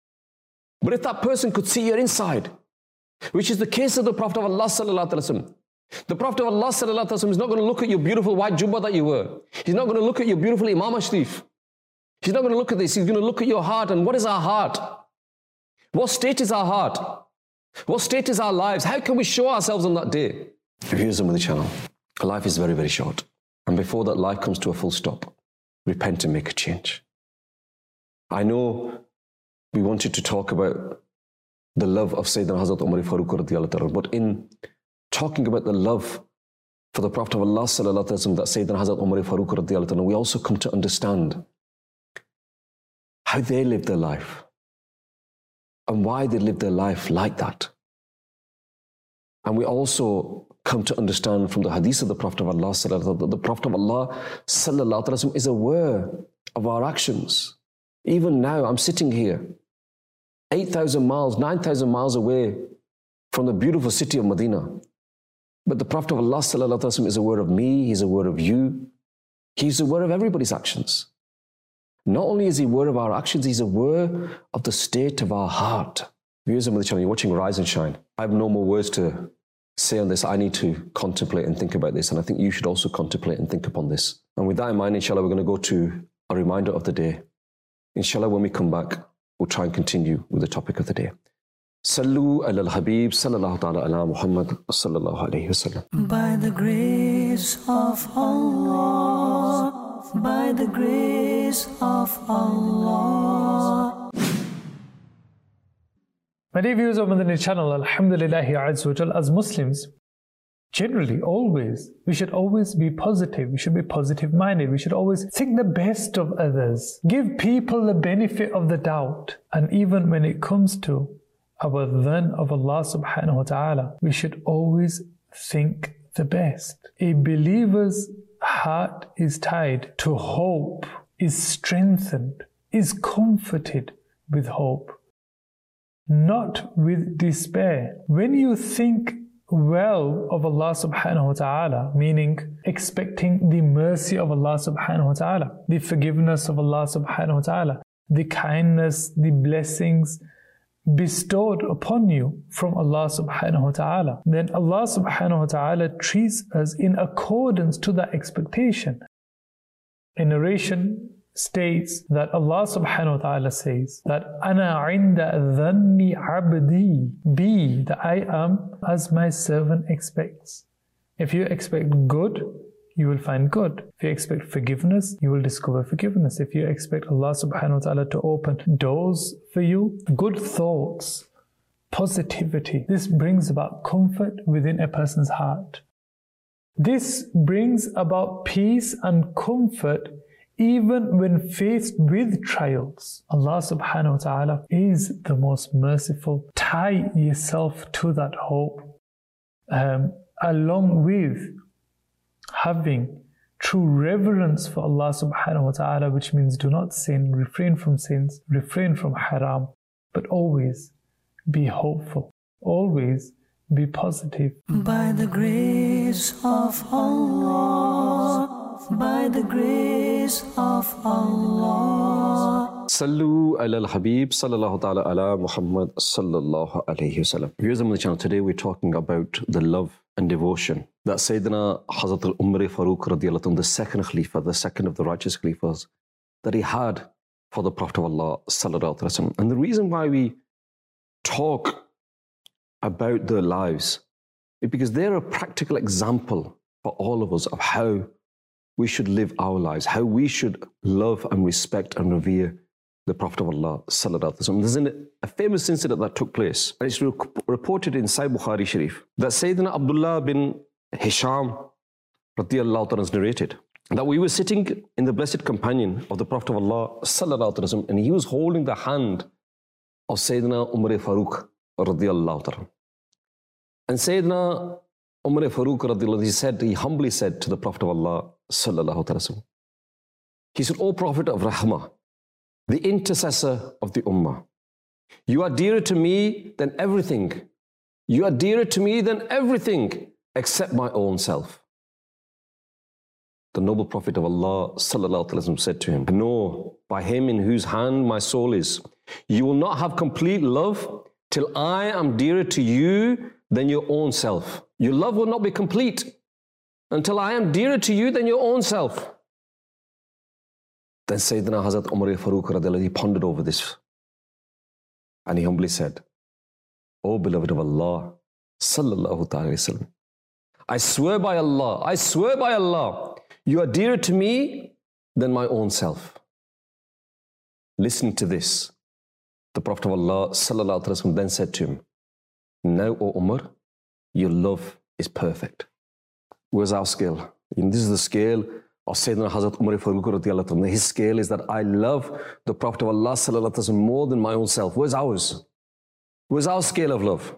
But if that person could see your inside, which is the case of the Prophet of Allah sallallahu alaihi wasallam, the Prophet of Allah sallallahu alaihi wasallam is not going to look at your beautiful white jubba that you wear. He's not going to look at your beautiful Imam Ashrif. He's not going to look at this. He's going to look at your heart. And what is our heart? What state is our heart? What state is our lives? How can we show ourselves on that day? Viewers on the channel, life is very, very short. And before that life comes to a full stop, repent and make a change. I know we wanted to talk about the love of Sayyidina Hazrat Umar Farooq radiyallahu anhu, but in talking about the love for the Prophet of Allah sallallahu alaihi wasallam that Sayyidina Hazrat Umar Farooq radiyallahu anhu, we also come to understand how they lived their life. And why they lived their life like that. And we also come to understand from the hadith of the Prophet of Allah sallallahu alaihi wasallam that the Prophet of Allah sallallahu alaihi wasallam is aware of our actions. Even now, I'm sitting here, eight thousand miles, nine thousand miles away from the beautiful city of Medina. But the Prophet of Allah sallallahu alaihi wasallam is aware of me, he's aware of you, he's aware of everybody's actions. Not only is he aware of our actions, he's aware of the state of our heart. Viewers of the channel, you're watching Rise and Shine. I have no more words to say on this. I need to contemplate and think about this, and I think you should also contemplate and think upon this. And with that in mind, inshallah, we're going to go to a reminder of the day. Inshallah, when we come back, we'll try and continue with the topic of the day. Sallu ala al-Habib, sallallahu ta'ala ala Muhammad, sallallahu alayhi wa sallam. By the grace of Allah, by the grace of Allah. My dear viewers of Madani channel, Alhamdulillahi Azza wa Jal, as Muslims, generally, always, we should always be positive. We should be positive minded. We should always think the best of others. Give people the benefit of the doubt. And even when it comes to our dhan of Allah subhanahu wa ta'ala, we should always think the best. A believer's heart is tied to hope, is strengthened, is comforted with hope, not with despair. When you think well of Allah subhanahu wa ta'ala, meaning expecting the mercy of Allah subhanahu wa ta'ala, the forgiveness of Allah subhanahu wa ta'ala, the kindness, the blessings bestowed upon you from Allah subhanahu wa ta'ala, then Allah subhanahu wa ta'ala treats us in accordance to that expectation. A narration states that Allah subhanahu wa ta'ala says that Ana inda dhanni abdi, be that I am as my servant expects. If you expect good, you will find good. If you expect forgiveness, you will discover forgiveness. If you expect Allah subhanahu wa ta'ala to open doors for you, good thoughts, positivity, this brings about comfort within a person's heart. This brings about peace and comfort even when faced with trials. Allah subhanahu wa ta'ala is the most merciful. Tie yourself to that hope, um, along with having true reverence for Allah subhanahu wa ta'ala, which means do not sin, refrain from sins, refrain from haram, but always be hopeful, always be positive. By the grace of Allah, by the grace of Allah. Sallu ala al-Habib, sallallahu ta'ala ala Muhammad, sallallahu alayhi wa sallam. Viewers on the channel, today we're talking about the love and devotion that Sayyidina Hazrat al-Umar Farooq radiallahu anhu, the second Khalifa, the second of the righteous Khalifas, that he had for the Prophet of Allah sallallahu alayhi wa sallam. And the reason why we talk about their lives is because they're a practical example for all of us of how we should live our lives, how we should love and respect and revere the Prophet of Allah sallallahu alaihi wasallam. There's an, a famous incident that took place, and it's re reported in Sahih Bukhari Sharif, that Sayyidina Abdullah bin Hisham radiyallahu ta'ala has narrated that we were sitting in the blessed companion of the Prophet of Allah sallallahu alaihi wasallam, and he was holding the hand of Sayyidina Umar Farooq radiyallahu ta'ala. And Sayyidina Umar Farooq radiyallahu, he said, he humbly said to the Prophet of Allah sallallahu alaihi wasallam, he said, "O Prophet of Rahmah, the intercessor of the Ummah, you are dearer to me than everything. You are dearer to me than everything except my own self." The noble Prophet of Allah sallallahu alaihi wasallam said to him, "No, by him in whose hand my soul is, you will not have complete love till I am dearer to you than your own self. Your love will not be complete until I am dearer to you than your own self." Then Sayyidina Hazrat Umar Farooq radiallahu, he pondered over this, and he humbly said, "O beloved of Allah sallallahu ta'ala wasallam, I swear by Allah, I swear by Allah, you are dearer to me than my own self." Listening to this, the Prophet of Allah sallallahu ta'ala wasallam then said to him, "Now, O Umar, your love is perfect." Where's our scale? And this is the scale of Sayyidina Hazrat Umar Farooq radiyallahu anhu. His scale is that I love the Prophet of Allah sallallahu alaihi wasallam more than my own self. Where's ours? Where's our scale of love?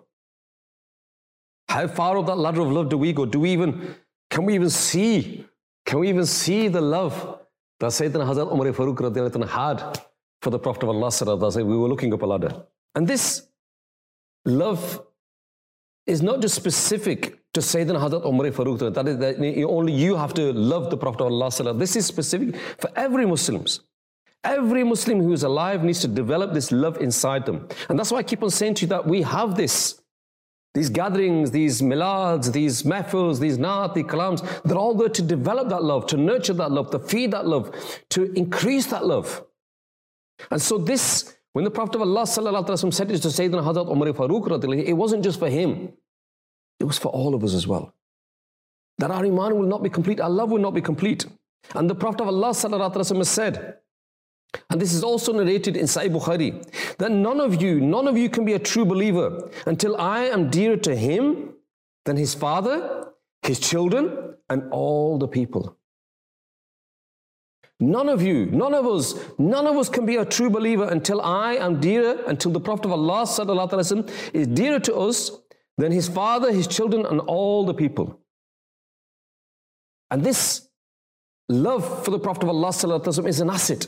How far up that ladder of love do we go? Do we even, can we even see, can we even see the love that Sayyidina Hazrat Umar Farooq radiyallahu anhu had for the Prophet of Allah sallallahu alaihi wasallam. We were looking up a ladder. And this love is not just specific to Sayyidina Hazrat Umar Farooq. That is, that only you have to love the Prophet of Allah sallallahu alaihi wasallam. This is specific for every Muslims. Every Muslim who is alive needs to develop this love inside them. And that's why I keep on saying to you that we have this. These gatherings, these milads, these mahfils, these naat, the kalams, they're all there to develop that love, to nurture that love, to feed that love, to increase that love. And so this, when the Prophet of Allah sallallahu alaihi wasallam said it to Sayyidina Hazrat Umar Farooq, it wasn't just for him. It was for all of us as well. That our iman will not be complete, our love will not be complete. And the Prophet of Allah sallallahu alaihi wasallam said, and this is also narrated in Sahih Bukhari, that none of you, none of you can be a true believer until I am dearer to him than his father, his children, and all the people. None of you, none of us, none of us can be a true believer until I am dearer, until the Prophet of Allah sallallahu alaihi wasallam is dearer to us than his father, his children, and all the people. And this love for the Prophet of Allah sallallahu alaihi wasallam is an asset.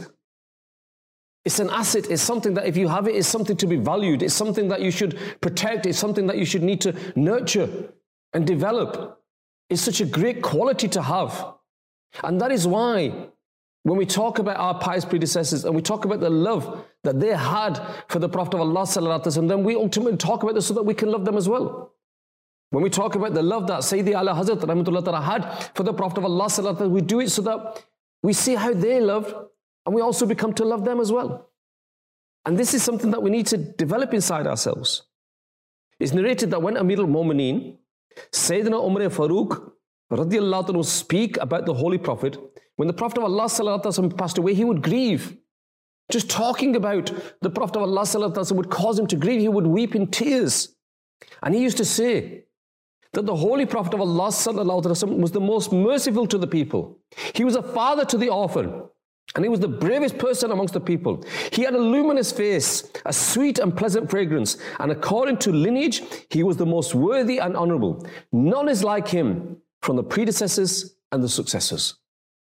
It's an asset, it's something that if you have it, it's something to be valued, it's something that you should protect, it's something that you should need to nurture and develop. It's such a great quality to have. And that is why when we talk about our pious predecessors and we talk about the love that they had for the Prophet of Allah sallallahu alaihi wasallam, then we ultimately talk about this so that we can love them as well. When we talk about the love that Sayyidi Ala Hazrat Rahmatullah Ta'ala had for the Prophet of Allah sallallahu alaihi wasallam, we do it so that we see how they loved, and we also become to love them as well. And this is something that we need to develop inside ourselves. It's narrated that when Amir al-Mu'mineen, Sayyidina Umar Farooq, radiallahu anhu, speak about the Holy Prophet, when the Prophet of Allah sallallahu alaihi wasallam passed away, he would grieve. Just talking about the Prophet of Allah sallallahu alaihi wasallam would cause him to grieve. He would weep in tears. And he used to say that the Holy Prophet of Allah sallallahu alaihi wasallam was the most merciful to the people. He was a father to the orphan. And he was the bravest person amongst the people. He had a luminous face, a sweet and pleasant fragrance. And according to lineage, he was the most worthy and honorable. None is like him from the predecessors and the successors.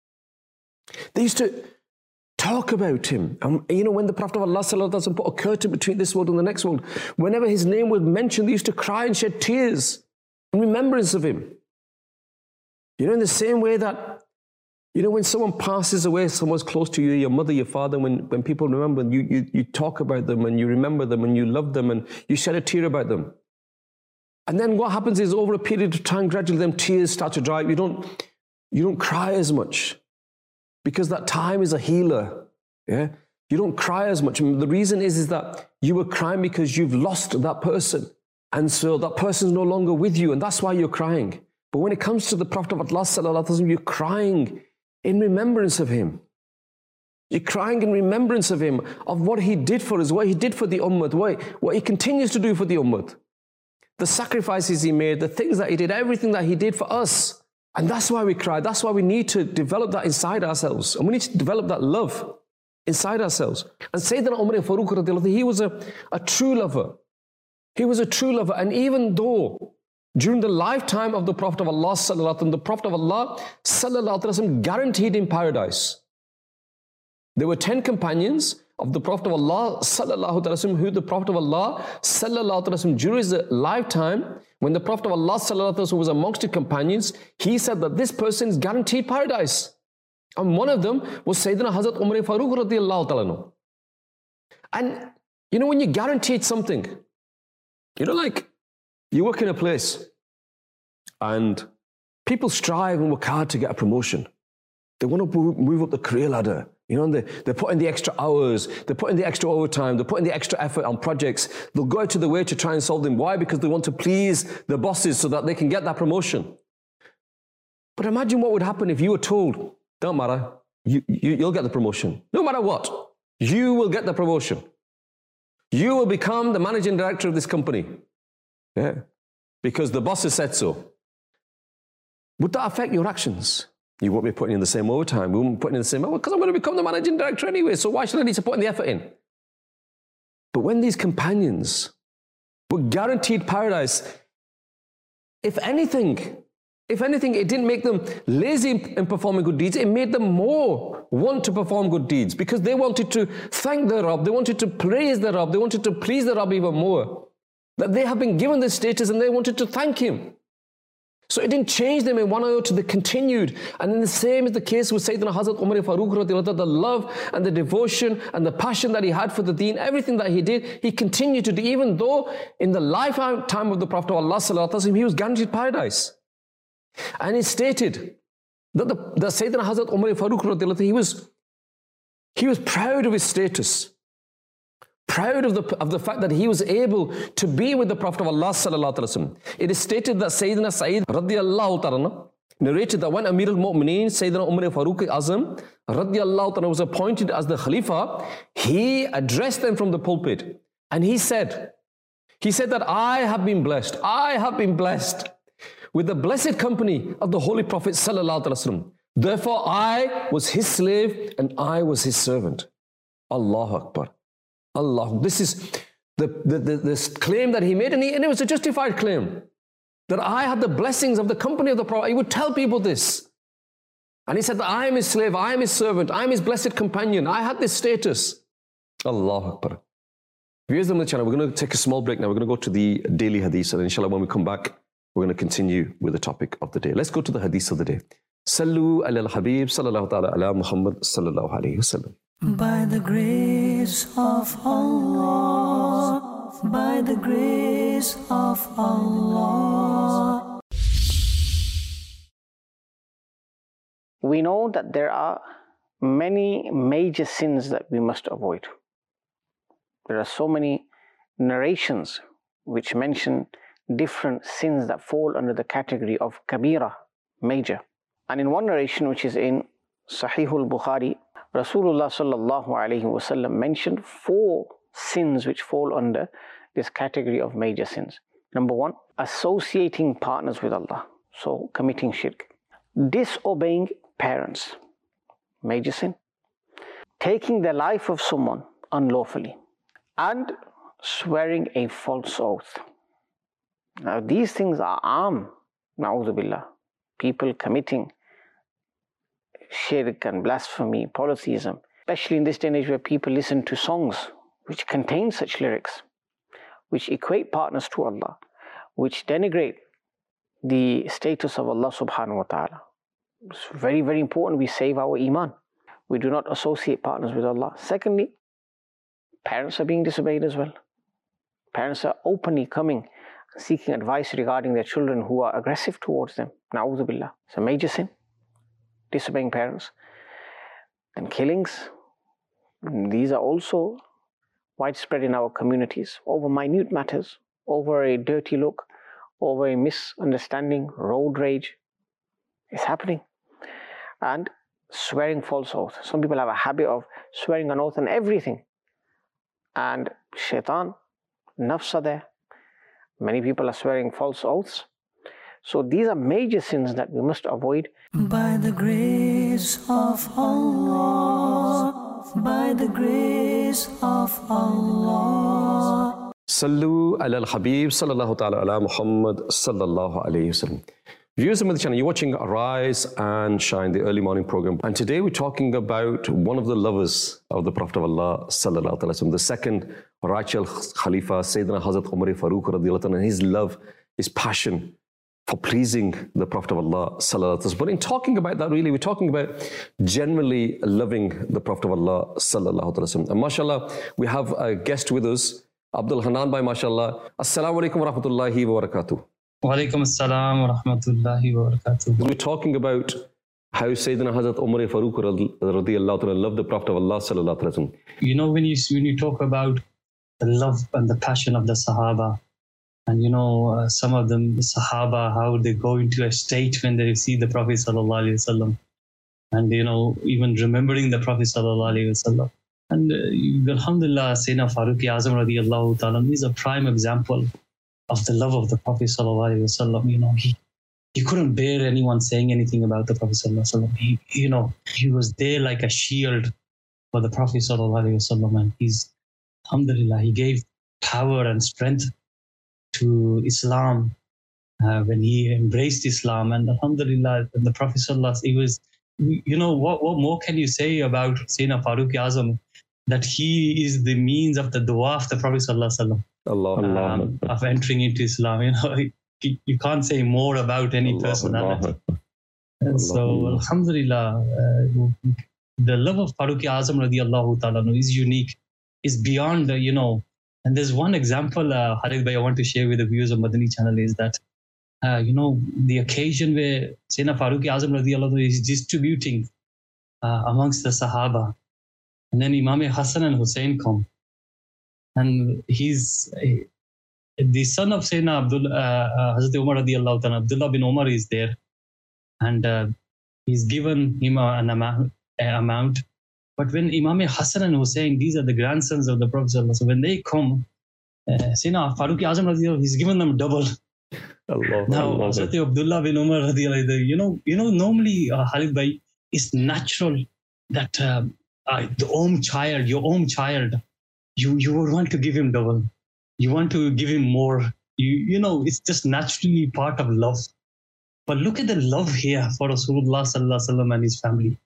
They used to talk about him. And you know, when the Prophet of Allah sallallahu alaihi wasallam put a curtain between this world and the next world, whenever his name was mentioned, they used to cry and shed tears in remembrance of him. You know, in the same way that, you know, when someone passes away, someone's close to you, your mother, your father, when, when people remember, you, you, you talk about them and you remember them and you love them and you shed a tear about them. And then what happens is over a period of time, gradually them tears start to dry up. You don't, you don't cry as much because that time is a healer. Yeah, you don't cry as much. And the reason is, is that you were crying because you've lost that person. And so that person's no longer with you and that's why you're crying. But when it comes to the Prophet of Allah sallallahu alaihi wasallam, you're crying in remembrance of him. You're crying in remembrance of him, of what he did for us, what he did for the ummah, what, what he continues to do for the ummah. The sacrifices he made, the things that he did, everything that he did for us. And that's why we cry. That's why we need to develop that inside ourselves. And we need to develop that love inside ourselves. And Sayyidina Umar Farooq radiallahu anhu, he was a, a true lover. He was a true lover. And even though during the lifetime of the Prophet of Allah sallallahu alaihi wasallam, the Prophet of Allah sallallahu alaihi wasallam guaranteed in paradise. There were ten companions of the Prophet of Allah sallallahu alaihi wasallam who the Prophet of Allah sallallahu alaihi wasallam during his lifetime, when the Prophet of Allah sallallahu alaihi wasallam was amongst the companions, he said that this person is guaranteed paradise. And one of them was Sayyidina Hazrat Umar Farooq radiallahu ta'ala. And you know, when you guaranteed something, you know, like you work in a place and people strive and work hard to get a promotion. They want to move up the career ladder. You know, they, they put in the extra hours, they put in the extra overtime, they put in the extra effort on projects. They'll go out to the way to try and solve them. Why? Because they want to please the bosses so that they can get that promotion. But imagine what would happen if you were told, don't matter, you, you, you'll get the promotion. No matter what, you will get the promotion. You will become the managing director of this company. Yeah, because the boss has said so. Would that affect your actions? You won't be putting in the same overtime. We won't be putting in the same hour because I'm going to become the managing director anyway. So why should I need to put in the effort in? But when these companions were guaranteed paradise, if anything, If anything, it didn't make them lazy in performing good deeds. It made them more want to perform good deeds because they wanted to thank their Rabb. They wanted to praise their Rabb. They wanted to please their Rabb even more. That they have been given this status and they wanted to thank Him. So it didn't change them in one iota. They continued. And then the same is the case with Sayyidina Hazrat Umar Farooq radiallahu anhu, the love and the devotion and the passion that he had for the deen, everything that he did, he continued to do, even though in the lifetime of the Prophet of Allah sallallahu alaihi wasallam, he was guaranteed paradise. And it stated that the, the Sayyidina Hazrat Umar Farooq radiallahu anhu, he was, he was proud of his status. Proud of the, of the fact that he was able to be with the Prophet of Allah sallallahu alaihi wasallam. It is stated that Sayyidina Sa'id radiallahu ta'ala narrated that when Amir al-Mu'mineen, Sayyidina Umar Farooq Azam radiallahu ta'ala was appointed as the Khalifa, he addressed them from the pulpit. And he said, he said that I have been blessed, I have been blessed with the blessed company of the Holy Prophet sallallahu alaihi wasallam. Therefore I was his slave and I was his servant. Allahu Akbar. Allah. This is the, the, the this claim that he made, and, he, and it was a justified claim. That I had the blessings of the company of the Prophet. He would tell people this. And he said that I am his slave, I am his servant, I am his blessed companion. I had this status. Allahu Akbar. Viewers on the channel, we're going to take a small break now. We're going to go to the daily hadith, and inshallah when we come back, we're going to continue with the topic of the day. Let's go to the hadith of the day. Sallu ala al-Habib sallallahu ta'ala ala Muhammad sallallahu alayhi wa sallam. By the grace of Allah, by the grace of Allah. We know that there are many major sins that we must avoid. There are so many narrations which mention different sins that fall under the category of kabira, major. And in one narration which is in Sahihul Bukhari, Rasulullah sallallahu alayhi wasallam mentioned four sins which fall under this category of major sins. Number one, associating partners with Allah, so committing shirk. Disobeying parents, major sin. Taking the life of someone unlawfully. And swearing a false oath. Now these things are arm, na'udhu billah. People committing shirk and blasphemy, polytheism, especially in this day and age where people listen to songs which contain such lyrics, which equate partners to Allah, which denigrate the status of Allah subhanahu wa ta'ala. It's very, very important we save our iman. We do not associate partners with Allah. Secondly, parents are being disobeyed as well. Parents are openly coming, seeking advice regarding their children who are aggressive towards them. Na'udhu billah. It's a major sin. Disobeying parents. And killings. These are also widespread in our communities over minute matters, over a dirty look, over a misunderstanding, road rage. It's happening. And swearing false oath. Some people have a habit of swearing an oath on everything. And shaitan, nafs are there. Many people are swearing false oaths. So these are major sins that we must avoid. By the grace of Allah, by the grace of Allah. Sallu ala al-Habib sallallahu ta'ala ala Muhammad sallallahu alayhi wa sallam. Viewers of the channel, you're watching Rise and Shine, the early morning program. And today we're talking about one of the lovers of the Prophet of Allah sallallahu alayhi wa sallam, the second righteous Khalifa, Sayyidina Hazrat Umar Farooq radiallahu anhu, and his love, his passion for pleasing the Prophet of Allah sallallahu alaihi wasallam. But in talking about that, really, we're talking about generally loving the Prophet of Allah sallallahu alaihi wasallam. And mashallah, we have a guest with us, Abdul Hanan Bhai, mashallah. Assalamu alaikum wa rahmatullahi wa barakatuh. Wa alaikum assalam wa rahmatullahi wa barakatuh. We're talking about how Sayyidina Hazrat Umar Farooq radiallahu anhu loved the Prophet of Allah sallallahu alaihi wasallam. You know, when you, when you talk about the love and the passion of the Sahaba, and you know, uh, some of them, the Sahaba, how they go into a state when they see the Prophet sallallahu alaihi wasallam, and you know, even remembering the Prophet sallallahu alaihi wasallam. And uh, alhamdulillah, Sayyidina Farooq Azam radiallahu ta'ala is a prime example of the love of the Prophet sallallahu alaihi wasallam. You know, he he couldn't bear anyone saying anything about the Prophet sallallahu alaihi wasallam. He, you know, he was there like a shield for the Prophet sallallahu alaihi wasallam, and he's, alhamdulillah, he gave power and strength to Islam uh, when he embraced Islam. And alhamdulillah, the Prophet sallallahu alaihi wasallam, he was, you know, what, what more can you say about Sayyidina Farooq Azam, that he is the means of the dua of the Prophet sallallahu alaihi wasallam. Allah, Um, of entering into Islam. You know, you, you can't say more about any Allah, personality. Allah. And so, Allah. alhamdulillah, uh, the love of Farooq Azam radiallahu ta'ala anhu is unique, is beyond, uh, you know, and there's one example, uh, Harith Bhai, I want to share with the viewers of Madani channel is that, uh, you know, the occasion where Sayyidina Farooq Azam radiallahu anhu is distributing uh, amongst the Sahaba, and then Imam Hassan and Hussein come. And he's uh, the son of Sayyidina Abdul, uh, uh, Hazrat Umar radiallahu ta'ala, Abdullah bin Umar is there. And uh, he's given him a, an amount, a amount. But when Imam Hassan and Hussein, these are the grandsons of the Prophet, so when they come, uh, Sayyidina Farooq Azam radiallahu, he's given them double. Allah, Now, Allah. Hazrat Abdullah bin Umar radiallahu, you know, you know, normally, uh, Harith Bhai, it's natural that um, uh, the own child, your own child, you you would want to give him double. You want to give him more. You you know, it's just naturally part of love. But look at the love here for Rasulullah sallallahu alaihi wasallam and his family.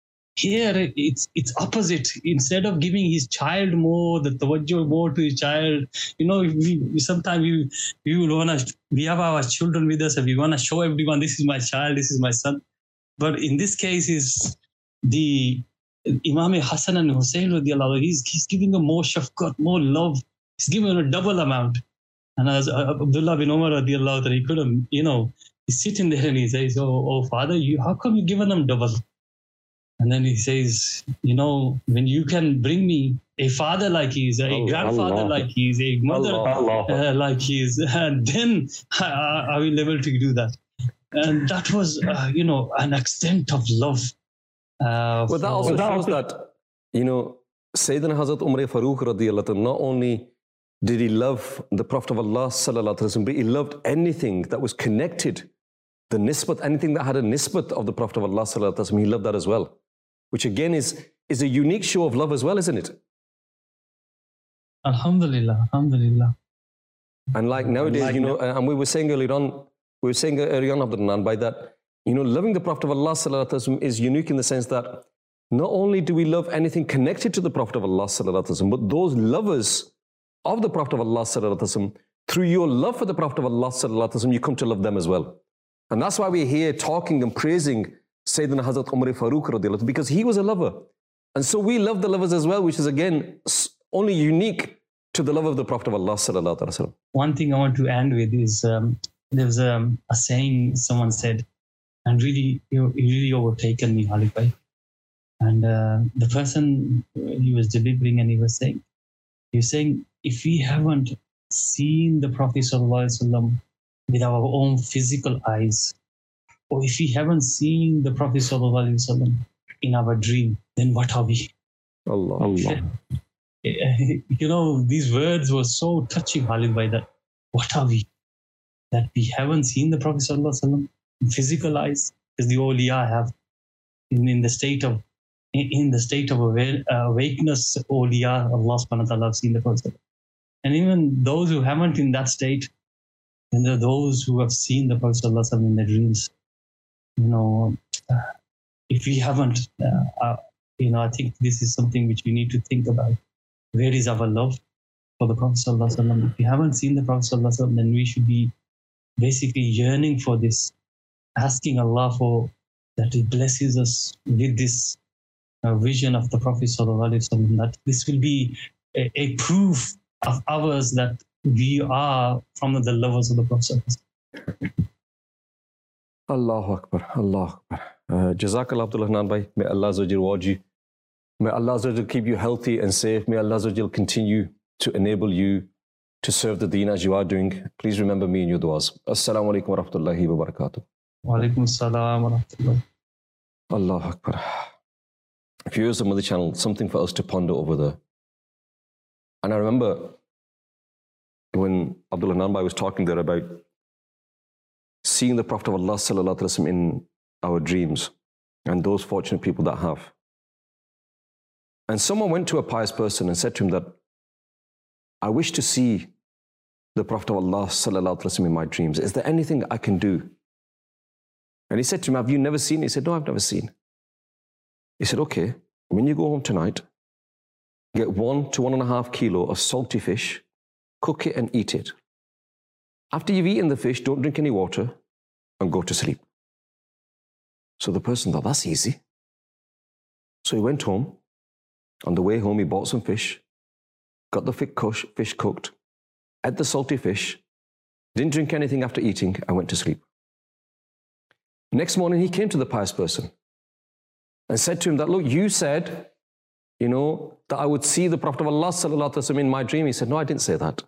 Here it's it's opposite. Instead of giving his child more, the tawajjuh more to his child, you know, we, we sometimes we we would wanna we have our children with us and we wanna show everyone this is my child, this is my son. But in this case, is the Imam Hassan and Hussein radiallahu, he's he's giving them more shafqat, more love. He's giving them a double amount. And as Abdullah bin Umar radiallahu, he could have, you know, he's sitting there and he says, "Oh, oh father, you how come you given them double?" And then he says, "You know, when you can bring me a father like he is, a Allah, grandfather Allah. like he is, a mother Allah, Allah. uh, like he is, and then I, I will able to do that." And that was, uh, you know, an extent of love. Uh, But that for- also shows that, you know, Sayyidina Hazrat Umar Farooq radiallahu anhu, not only did he love the Prophet of Allah sallallahu alaihi wasallam, but he loved anything that was connected, the nisbat, anything that had a nisbat of the Prophet of Allah sallallahu alaihi wasallam, he loved that as well. Which again is, is a unique show of love as well, isn't it? Alhamdulillah, Alhamdulillah. And like nowadays, Like you know, and we were saying earlier on, we were saying earlier on, Abdul Nan, by that, you know, loving the Prophet of Allah sallallahu alaihi wasallam is unique in the sense that not only do we love anything connected to the Prophet of Allah sallallahu alaihi wasallam, but those lovers of the Prophet of Allah sallallahu alaihi wasallam, through your love for the Prophet of Allah sallallahu alaihi wasallam, you come to love them as well. And that's why we're here talking and praising Sayyidina Hazrat Umar Farooq radiallahu anhu, because he was a lover. And so we love the lovers as well, which is again s- only unique to the love of the Prophet of Allah sallallahu alaihi wasallam. One thing I want to end with is um, there's um, a saying someone said, and really, it really overtaken me, Harith Bhai. And uh, the person he was delivering, and he was saying, he was saying, if we haven't seen the Prophet sallallahu alaihi wasallam with our own physical eyes, or if we haven't seen the Prophet sallallahu alaihi wasallam in our dream, then what are we? Allah, Allah. You know, these words were so touching, Harith Bhai, that what are we? That we haven't seen the Prophet sallallahu alaihi wasallam in physical eyes, as the awliya have in, in the state of in, in the state of aware, uh, awakeness. Awliya, Allah subhanahu wa ta'ala have seen the Prophet. And even those who haven't in that state, then there are those who have seen the Prophet sallallahu alaihi wasallam in their dreams. You know, uh, if we haven't, uh, uh, you know, I think this is something which we need to think about. Where is our love for the Prophet sallallahu alaihi wasallam? If we haven't seen the Prophet sallallahu alaihi wasallam, then we should be basically yearning for this, asking Allah for that He blesses us with this uh, vision of the Prophet sallallahu alaihi wasallam. That this will be a, a proof of ours that we are from the lovers of the Prophet sallallahu alaihi wasallam. Allahu Akbar, Allahu Akbar. Uh, Jazakallah Abdullah Nan Bhai. May Allah Azza wa Jal reward you. May Allah Azza wa Jal keep you healthy and safe. May Allah Azza wa Jal continue to enable you to serve the deen as you are doing. Please remember me in your du'as. Assalamu alaikum wa rahmatullahi wa barakatuh. Wa alaikum assalam wa rahmatullah. Allahu Akbar. Viewers of Mother Channel, something for us to ponder over there. And I remember when Abdullah Nan Bhai was talking there about seeing the Prophet of Allah sallallahu alaihi wasallam in our dreams, and those fortunate people that have. And someone went to a pious person and said to him that, I wish to see the Prophet of Allah sallallahu alaihi wasallam in my dreams. Is there anything I can do? And he said to him, have you never seen? He said, no, I've never seen. He said, okay, when you go home tonight, get one to one and a half kilo of salty fish, cook it and eat it. After you've eaten the fish, don't drink any water and go to sleep. So the person thought, that's easy. So he went home. On the way home, he bought some fish, got the fish cooked, ate the salty fish, didn't drink anything after eating, and went to sleep. Next morning, he came to the pious person and said to him that, look, you said, you know, that I would see the Prophet of Allah sallallahu alaihi wasallam in my dream. He said, no, I didn't say that.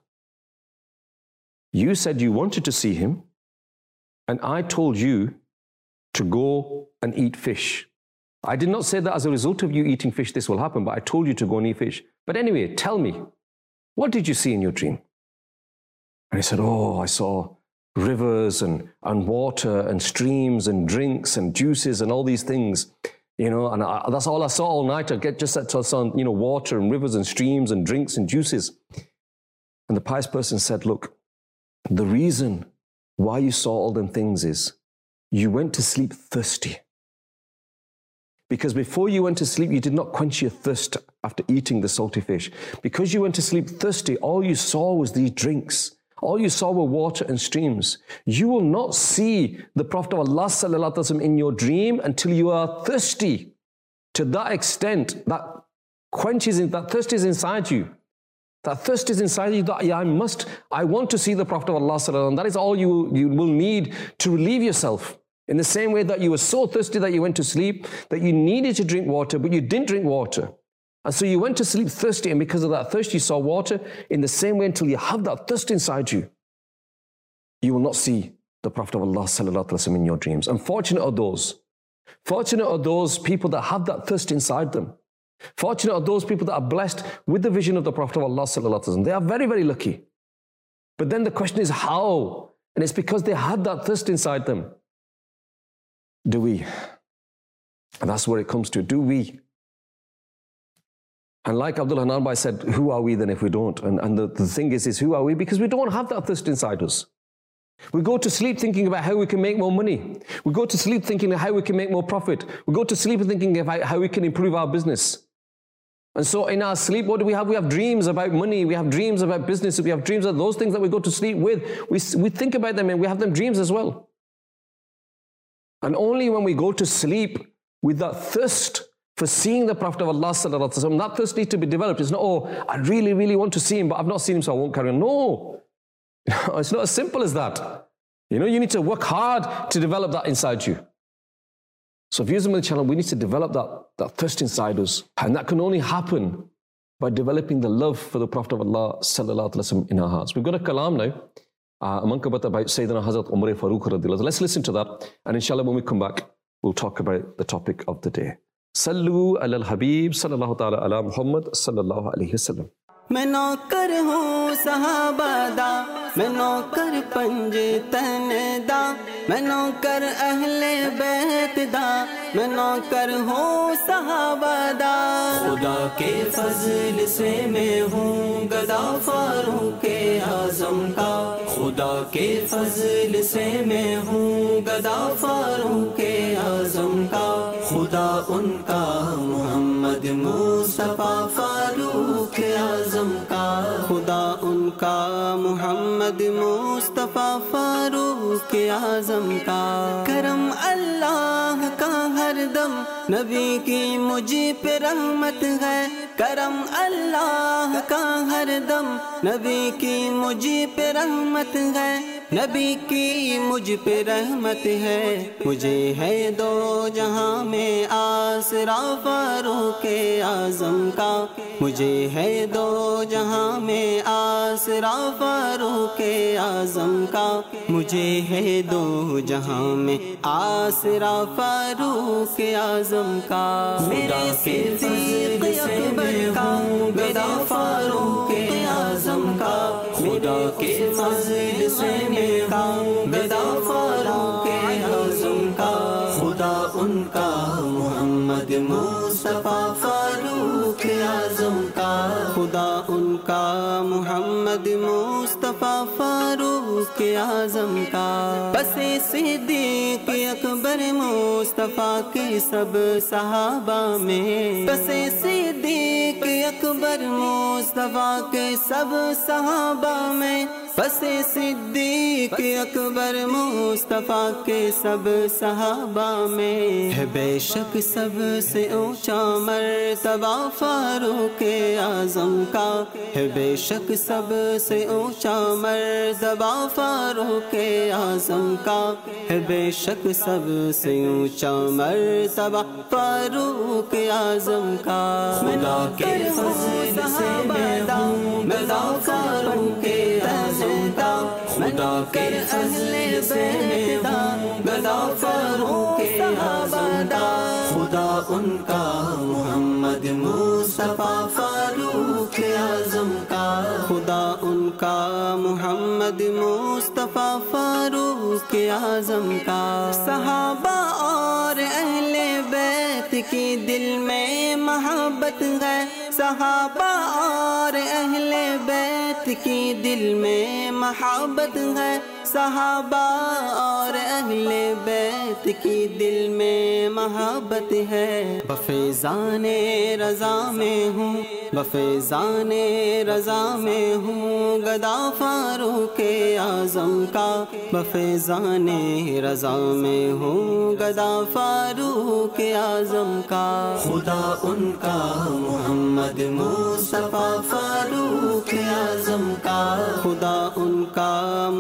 You said you wanted to see him, and I told you to go and eat fish. I did not say that as a result of you eating fish, this will happen, but I told you to go and eat fish. But anyway, tell me, what did you see in your dream? And he said, oh, I saw rivers and, and water and streams and drinks and juices and all these things, you know, and I, that's all I saw all night. I get just that I saw, you know, water and rivers and streams and drinks and juices. And the pious person said, look, the reason why you saw all them things is you went to sleep thirsty. Because before you went to sleep, you did not quench your thirst after eating the salty fish. Because you went to sleep thirsty, all you saw was these drinks. All you saw were water and streams. You will not see the Prophet of Allah sallallahu alaihi wasallam in your dream until you are thirsty to that extent that quenches, that thirst is inside you. That thirst is inside you that, yeah, I must, I want to see the Prophet of Allah sallallahu alaihi wasallam. That is all you, you will need to relieve yourself. In the same way that you were so thirsty that you went to sleep, that you needed to drink water, but you didn't drink water. And so you went to sleep thirsty, and because of that thirst, you saw water. In the same way, until you have that thirst inside you, you will not see the Prophet of Allah sallallahu alaihi wasallam in your dreams. Unfortunate are those. Fortunate are those people that have that thirst inside them. Fortunate are those people that are blessed with the vision of the Prophet of Allah sallallahu alaihi wasallam. They are very, very lucky. But then the question is how? And it's because they had that thirst inside them. Do we? And that's where it comes to. Do we? And like Abdul Hanan Bhai said, who are we then if we don't? And, and the, the thing is, is who are we? Because we don't have that thirst inside us. We go to sleep thinking about how we can make more money. We go to sleep thinking of how we can make more profit. We go to sleep thinking of how, how we can improve our business. And so in our sleep, what do we have? We have dreams about money. We have dreams about business. We have dreams of those things that we go to sleep with. We, we think about them and we have them dreams as well. And only when we go to sleep with that thirst for seeing the Prophet of Allah sallallahu alaihi wasallam, that thirst needs to be developed. It's not, oh, I really, really want to see him, but I've not seen him, so I won't carry on. No, it's not as simple as that. You know, you need to work hard to develop that inside you. So viewers of the channel, we need to develop that, that thirst inside us. And that can only happen by developing the love for the Prophet of Allah sallallahu alaihi wasallam in our hearts. We've got a kalam now. Uh, a mankabat about Sayyidina Hazrat Umar Farooq radhiyallahu anhu. Let's listen to that. And inshallah, when we come back, we'll talk about the topic of the day. Sallu ala al-Habib sallallahu ta'ala ala Muhammad sallallahu alayhi wasallam. मैं नौकर हूँ सहाबा दा, मैं नौकर पंज तन दा, मैं नौकर अहले बैत दा, मैं नौकर हूँ सहाबा दा। खुदा के फजल से मैं हूँ गदा फारूक आज़म का, खुदा के फजल से मैं हूँ गदा फारूक आज़म का, खुदा उनका मोहम्मद मुस्तफा फारूक आज़म का, खुदा उनका मोहम्मद मुस्तफा फारूक आज़म का। करम अल्लाह का हरदम नबी की मुझ पे रहमत है, करम अल्लाह का हरदम नबी की मुझ पे रहमत है, नबी की मुझ पे रहमत है। मुझे है दो जहां में आसरा फारूक आज़म का, मुझे है दो जहां में आसरा फारूक आज़म का, मुझे है दो जहां में आसरा फारूक आज़म का। मेरे सिद्दीक़ अकबर का गदा फारूक आज़म का, खुदा के फज़ल से मैं हूँ गदा फारूक आज़म का, खुदा उनका मोहम्मद मुस्तफा फारूक आज़म का, खुदा उनका मोहम्मद मुस्तफा فاروق اعظم کا، پس صدیق اکبر مصطفیٰ کے سب صحابہ میں، پس صدیق اکبر مصطفیٰ کے سب صحابہ میں، پس صدیق اکبر مصطفیٰ کے سب صحابہ میں، ہے بے شک سب سے اونچا مرتبہ فاروق اعظم کا، ہے بے شک سب سے اونچا مرتبہ فاروق اعظم کا، ہے بے شک سب سے اونچا مرتبہ فاروق اعظم کا، خدا کے فضل سے میں ہوں گدا فاروق اعظم کا، خدا کے فضل سے میں ہوں گدا فاروق اعظم کا، خدا ان کا محمد مصطفیٰ فاروق اعظم کا، خدا ان کا محمد مصطفیٰ فاروق اعظم کا، صحابہ اور اہل بیت کی دل میں محبت ہے، صحابہ اور اہل بیت کی دل میں محبت ہے، صحابہ اور اہل بیت کی دل میں محبت ہے، بفیضان رضا میں ہوں، بفیضان رضا میں ہوں گدا فاروق اعظم کا، بفیضان رضا میں ہوں گدا فاروق اعظم کا، خدا ان کا محمد مصطفیٰ فاروق اعظم کا، خدا ان کا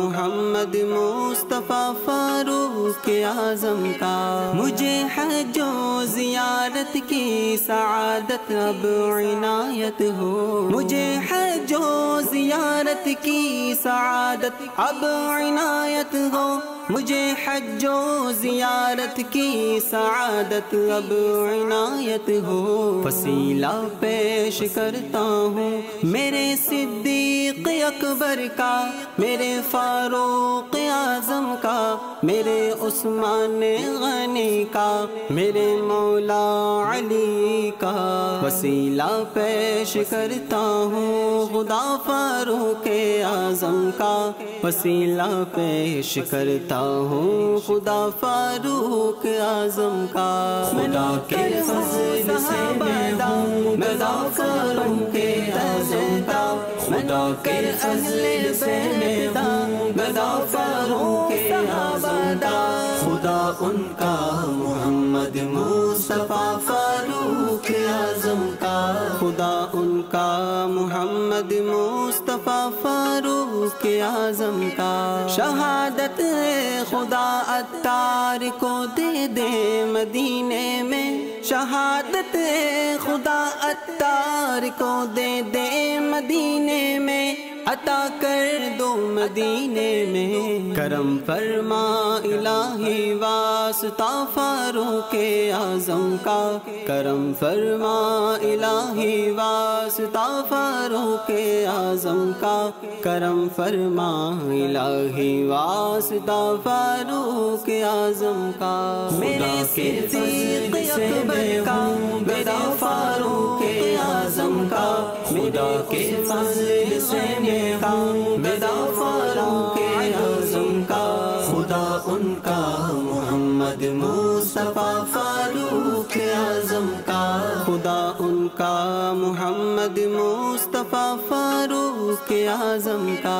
محمد مصطفیٰ فاروق اعظم کا، مجھے حج و زیارت کی سعادت اب عنایت ہو، مجھے حج و زیارت کی سعادت اب عنایت ہو، مجھے حج و زیارت کی سعادت اب عنایت ہو، وسیلہ پیش کرتا ہوں میرے صدیق اکبر کا، میرے فاروق اعظم کا، میرے عثمان غنی کا، میرے مولا علی کا، وسیلہ پیش کرتا ہوں خدا فاروق اعظم کا، وسیلہ پیش کرتا ہوں خدا فاروق اعظم کا، خدا کے فضل سے میں ہوں گدا فاروق اعظم کا، خدا کے فضل سے میں ہوں گدا فاروق اعظم کا، خدا ان کا محمد مصطفیٰ فاروق اعظم کا، خدا ان کا محمد مصطفیٰ فاروق اعظم کا، شہادت خدا عطار کو دے دے مدینے میں، شہادت خدا عطار کو دے دے مدینے میں، عطا کر دو مدینے میں، کرم فرما الہی واسطہ فاروق اعظم کا، کرم فرما الہی واسطہ فاروق اعظم کا، کرم فرما الہی واسطہ فاروق اعظم کا، میرے صدیق اکبر کا گدا فاروق اعظم کا، خدا کے فضل سے میں ہوں گدا فاروق اعظم کا، خدا ان کا محمد مصطفیٰ فاروق اعظم کا، خدا ان کا محمد مصطفیٰ فاروق اعظم کا،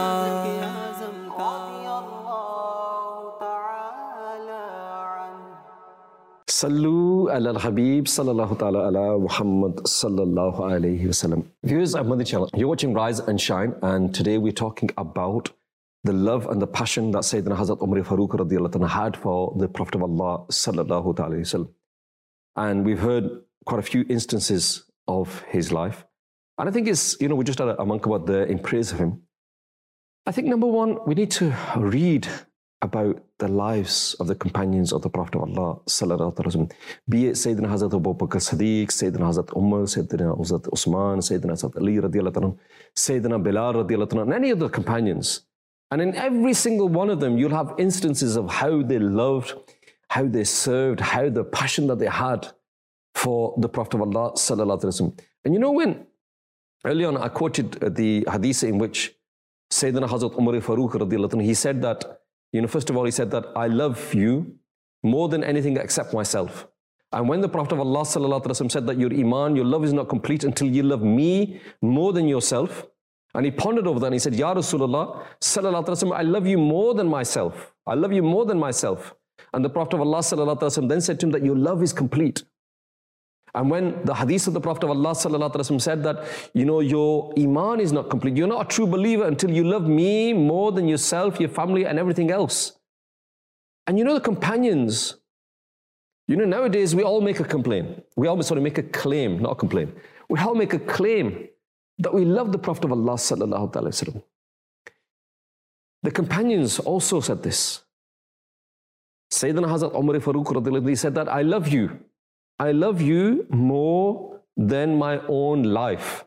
Sallu ala al-Habib sallallahu ta'ala ala Muhammad sallallahu alayhi wa sallam. Viewers of Madani Channel, you're watching Rise and Shine, and today we're talking about the love and the passion that Sayyidina Hazrat Umar Farooq radiyallahu anhu had for the Prophet of Allah sallallahu ta'ala alayhi wa sallam. And we've heard quite a few instances of his life. And I think it's, you know, we just had a, a mankabat there in praise of him. I think number one, we need to read about the lives of the companions of the Prophet of Allah sallallahu alaihi wasallam, be it Sayyidina Hazrat Abu Bakr Siddiq, Sayyidina Hazrat Umar, Sayyidina Hazrat Usman, Sayyidina Hazrat Ali radiyallahu anhu, Sayyidina Bilal radiyallahu anhu, and any of the companions. And in every single one of them, you'll have instances of how they loved, how they served, how the passion that they had for the Prophet of Allah sallallahu alaihi wasallam. And you know, when early on I quoted the hadith in which Sayyidina Hazrat Umar Farooq radiallahu anhu, he said that, you know, first of all, he said that I love you more than anything except myself. And when the Prophet of Allah sallallahu alaihi wasallam said that your iman, your love is not complete until you love me more than yourself, and he pondered over that and he said, Ya Rasulullah sallallahu alaihi wasallam, I love you more than myself. I love you more than myself. And the Prophet of Allah sallallahu alaihi wasallam then said to him that your love is complete. And when the hadith of the Prophet of Allah sallallahu alaihi wasallam said that, you know, your iman is not complete, you're not a true believer until you love me more than yourself, your family and everything else. And you know the companions, you know, nowadays we all make a complaint. We all sorry, make a claim, not a complaint. We all make a claim that we love the Prophet of Allah sallallahu alaihi wasallam. The companions also said this. Sayyidina Hazrat Umar Farooq radiallahu anhu, he said that I love you. I love you more than my own life.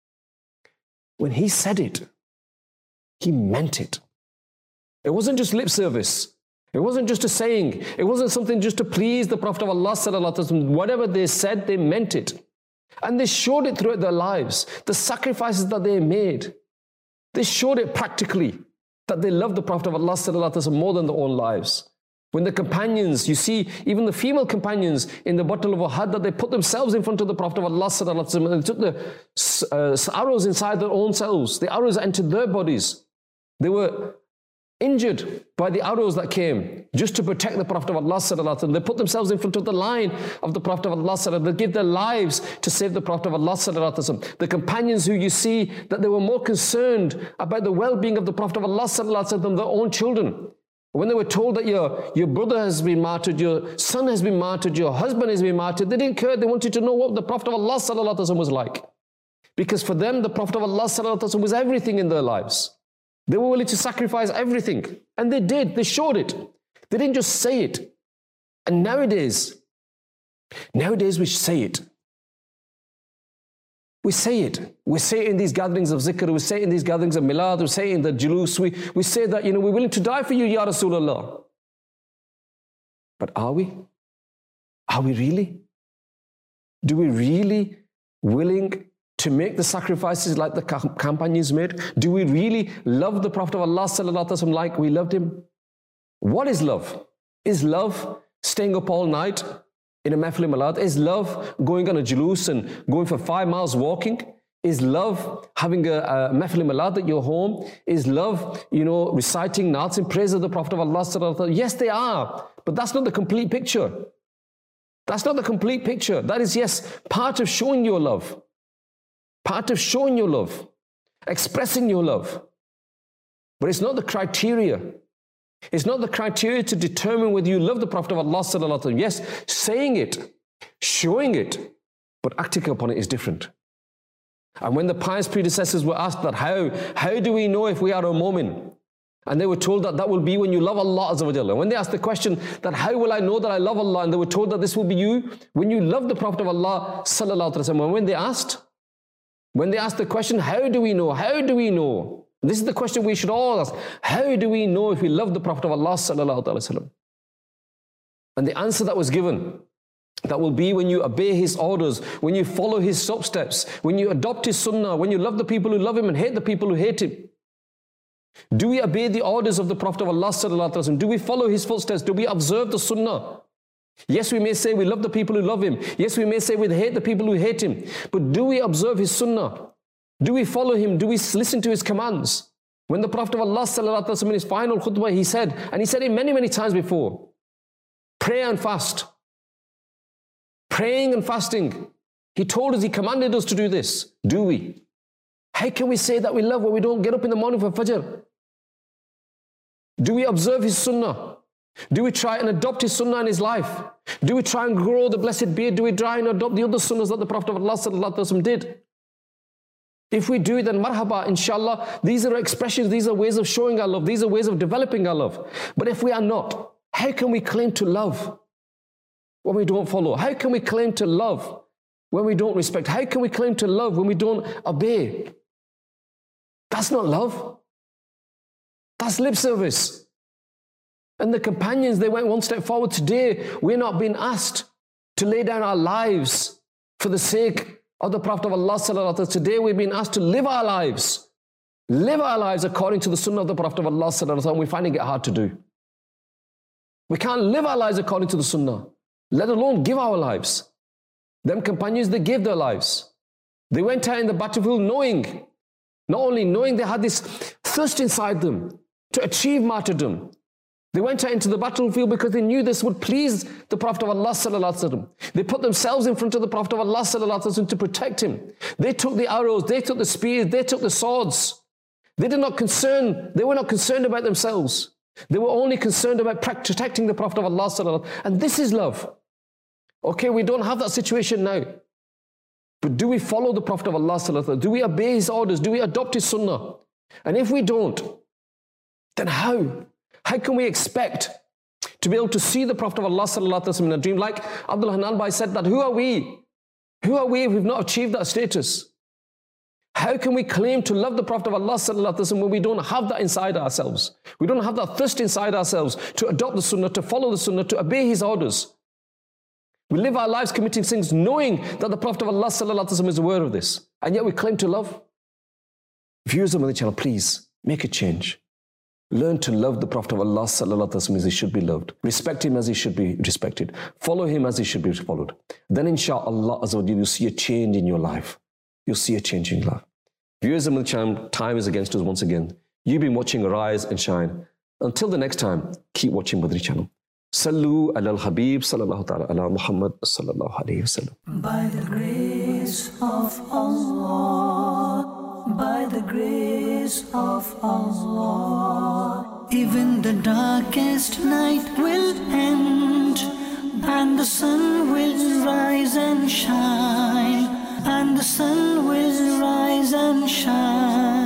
When he said it, he meant it. It wasn't just lip service. It wasn't just a saying. It wasn't something just to please the Prophet of Allah sallallahu alaihi wasallam. Whatever they said, they meant it. And they showed it throughout their lives. The sacrifices that they made, they showed it practically that they loved the Prophet of Allah sallallahu alaihi wasallam more than their own lives. When the companions, you see, even the female companions in the Battle of Uhud, that they put themselves in front of the Prophet of Allah sallallahu alaihi wasallam and they took the uh, arrows inside their own selves. The arrows entered their bodies. They were injured by the arrows that came just to protect the Prophet of Allah sallallahu alaihi wasallam. They put themselves in front of the line of the Prophet of Allah sallallahu alaihi wasallam. They gave their lives to save the Prophet of Allah sallallahu alaihi wasallam. The companions who you see that they were more concerned about the well-being of the Prophet of Allah sallallahu alaihi wasallam than their own children. When they were told that your, your brother has been martyred, your son has been martyred, your husband has been martyred, they didn't care. They wanted to know what the Prophet of Allah sallallahu alaihi wasallam was like. Because for them, the Prophet of Allah sallallahu alaihi wasallam was everything in their lives. They were willing to sacrifice everything. And they did. They showed it. They didn't just say it. And nowadays, nowadays we say it. We say it. We say it in these gatherings of zikr. We say it in these gatherings of milad. We say it in the julus. We, we say that, you know, we're willing to die for you, Ya Rasulullah. But are we? Are we really? Do we really willing to make the sacrifices like the companions made? Do we really love the Prophet of Allah sallallahu alaihi wasallam like we loved him? What is love? Is love staying up all night in a mehfil malad? Is love going on a julus and going for five miles walking? Is love having a, a mehfil malad at your home? Is love, you know, reciting naats in praise of the Prophet of Allah sallallahu alaihi wasallam? Yes, they are, but that's not the complete picture. That's not the complete picture. That is, yes, part of showing your love. Part of showing your love, expressing your love. But it's not the criteria. It's not the criteria to determine whether you love the Prophet of Allah sallallahu alaihi wasallam. Yes, saying it, showing it, but acting upon it is different. And when the pious predecessors were asked that, how, how do we know if we are a mu'min? And they were told that that will be when you love Allah Azza wa Jalla. When they asked the question that how will I know that I love Allah? And they were told that this will be you when you love the Prophet of Allah sallallahu alaihi wasallam. And when they asked, When they ask the question, how do we know? How do we know? This is the question we should all ask. How do we know if we love the Prophet of Allah sallallahu alaihi wasallam? And the answer that was given, that will be when you obey his orders, when you follow his footsteps, when you adopt his sunnah, when you love the people who love him and hate the people who hate him. Do we obey the orders of the Prophet of Allah sallallahu alaihi wasallam? Do we follow his footsteps? Do we observe the sunnah? Yes, we may say we love the people who love him. Yes, we may say we hate the people who hate him. But do we observe his sunnah? Do we follow him? Do we listen to his commands? When the Prophet of Allah sallallahu alaihi wasallam in his final khutbah, he said, and he said it many, many times before, pray and fast. Praying and fasting. He told us, he commanded us to do this. Do we? How can we say that we love when we don't get up in the morning for Fajr? Do we observe his sunnah? Do we try and adopt his sunnah in his life? Do we try and grow the blessed beard? Do we try and adopt the other sunnahs that the Prophet of Allah sallallahu alaihi wasallam did? If we do, then marhaba, inshallah, these are expressions, these are ways of showing our love, these are ways of developing our love. But if we are not, how can we claim to love when we don't follow? How can we claim to love when we don't respect? How can we claim to love when we don't obey? That's not love. That's lip service. And the companions, they went one step forward. Today, we're not being asked to lay down our lives for the sake of the Prophet of Allah sallallahu alaihi wasallam. Today, we're being asked to live our lives live our lives according to the sunnah of the Prophet of Allah sallallahu alaihi wasallam, we're finding it hard to do. We can't live our lives according to the sunnah, let alone give our lives. Them companions, they gave their lives. They went out in the battlefield knowing, not only knowing they had this thirst inside them to achieve martyrdom. They went out into the battlefield because they knew this would please the Prophet of Allah sallallahu alaihi wasallam. They put themselves in front of the Prophet of Allah sallallahu alaihi wasallam to protect him. They took the arrows, they took the spears, they took the swords. They did not concern, they were not concerned about themselves. They were only concerned about protecting the Prophet of Allah sallallahu alaihi wasallam. And this is love. Okay, we don't have that situation now. But do we follow the Prophet of Allah sallallahu alaihi wasallam? Do we obey his orders? Do we adopt his sunnah? And if we don't, then how? How can we expect to be able to see the Prophet of Allah sallallahu alaihi wasallam in a dream? Like Abdul Hanan Bhai said that, who are we? Who are we if we've not achieved that status? How can we claim to love the Prophet of Allah sallallahu alaihi wasallam when we don't have that inside ourselves? We don't have that thirst inside ourselves to adopt the sunnah, to follow the sunnah, to obey his orders. We live our lives committing sins knowing that the Prophet of Allah sallallahu alaihi wasallam is aware of this, and yet we claim to love. Viewers of the channel, please make a change. Learn to love the Prophet of Allah sallallahu alaihi wasallam as he should be loved. Respect him as he should be respected. Follow him as he should be followed. Then inshaAllah azza wa jalla, you'll see a change in your life. You'll see a change in your life. Viewers of the channel, time is against us once again. You've been watching Arise and Shine. Until the next time, keep watching Badri channel. Sallu ala al-Habib sallallahu ta'ala ala Muhammad sallallahu alayhi wa sallam. By the grace of Allah, by the grace of Allah, even the darkest night will end, and the sun will rise and shine, and the sun will rise and shine.